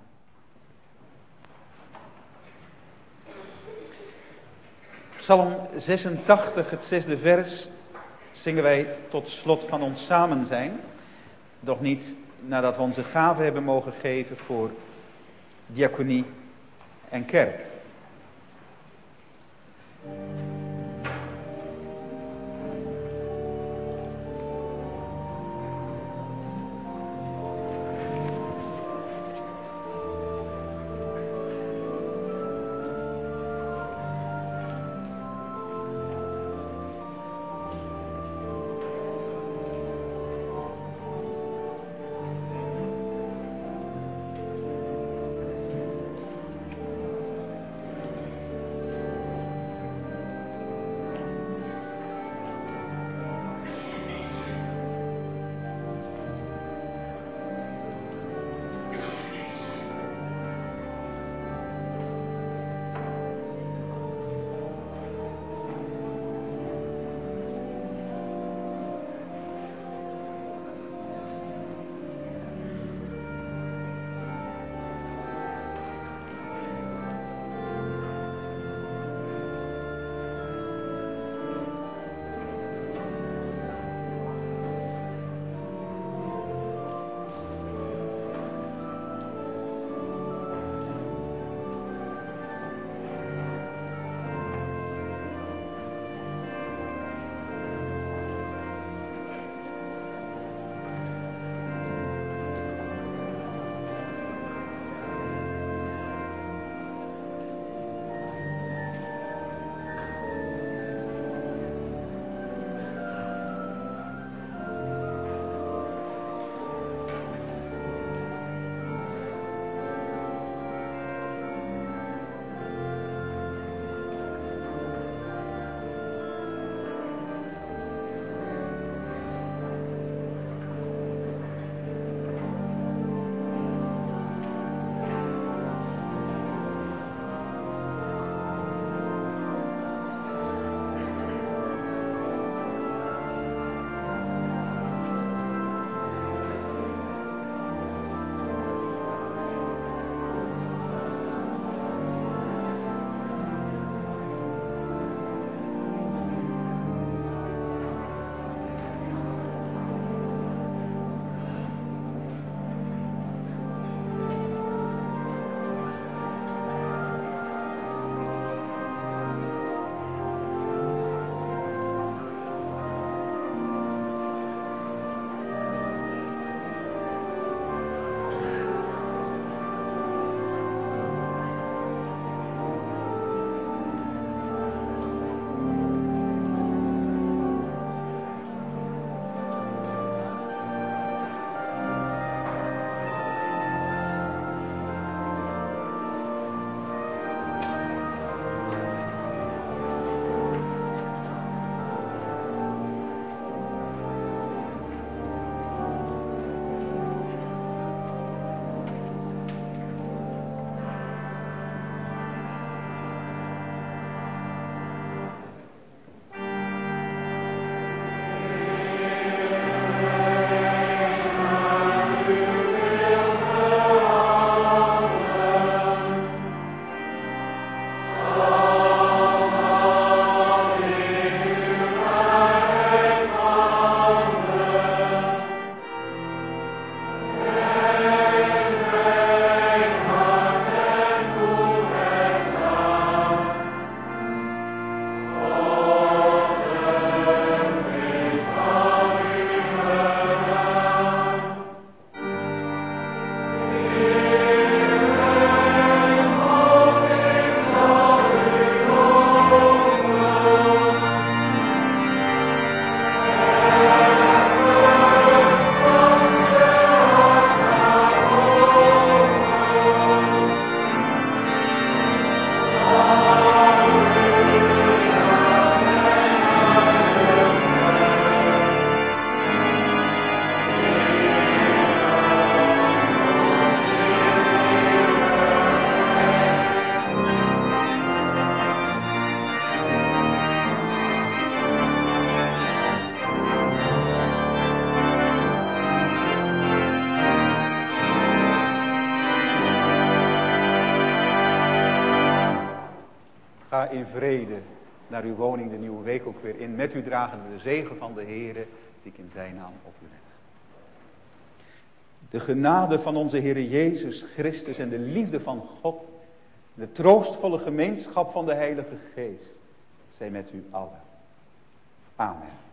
Psalm zesentachtig, het zesde vers, zingen wij tot slot van ons samen zijn. Doch niet nadat we onze gave hebben mogen geven voor diaconie en kerk. ga in vrede naar uw woning de nieuwe week ook weer in. Met u dragende de zegen van de Heere, die ik in zijn naam op u leg. De genade van onze Heere Jezus Christus en de liefde van God, de troostvolle gemeenschap van de Heilige Geest, zij met u allen. Amen.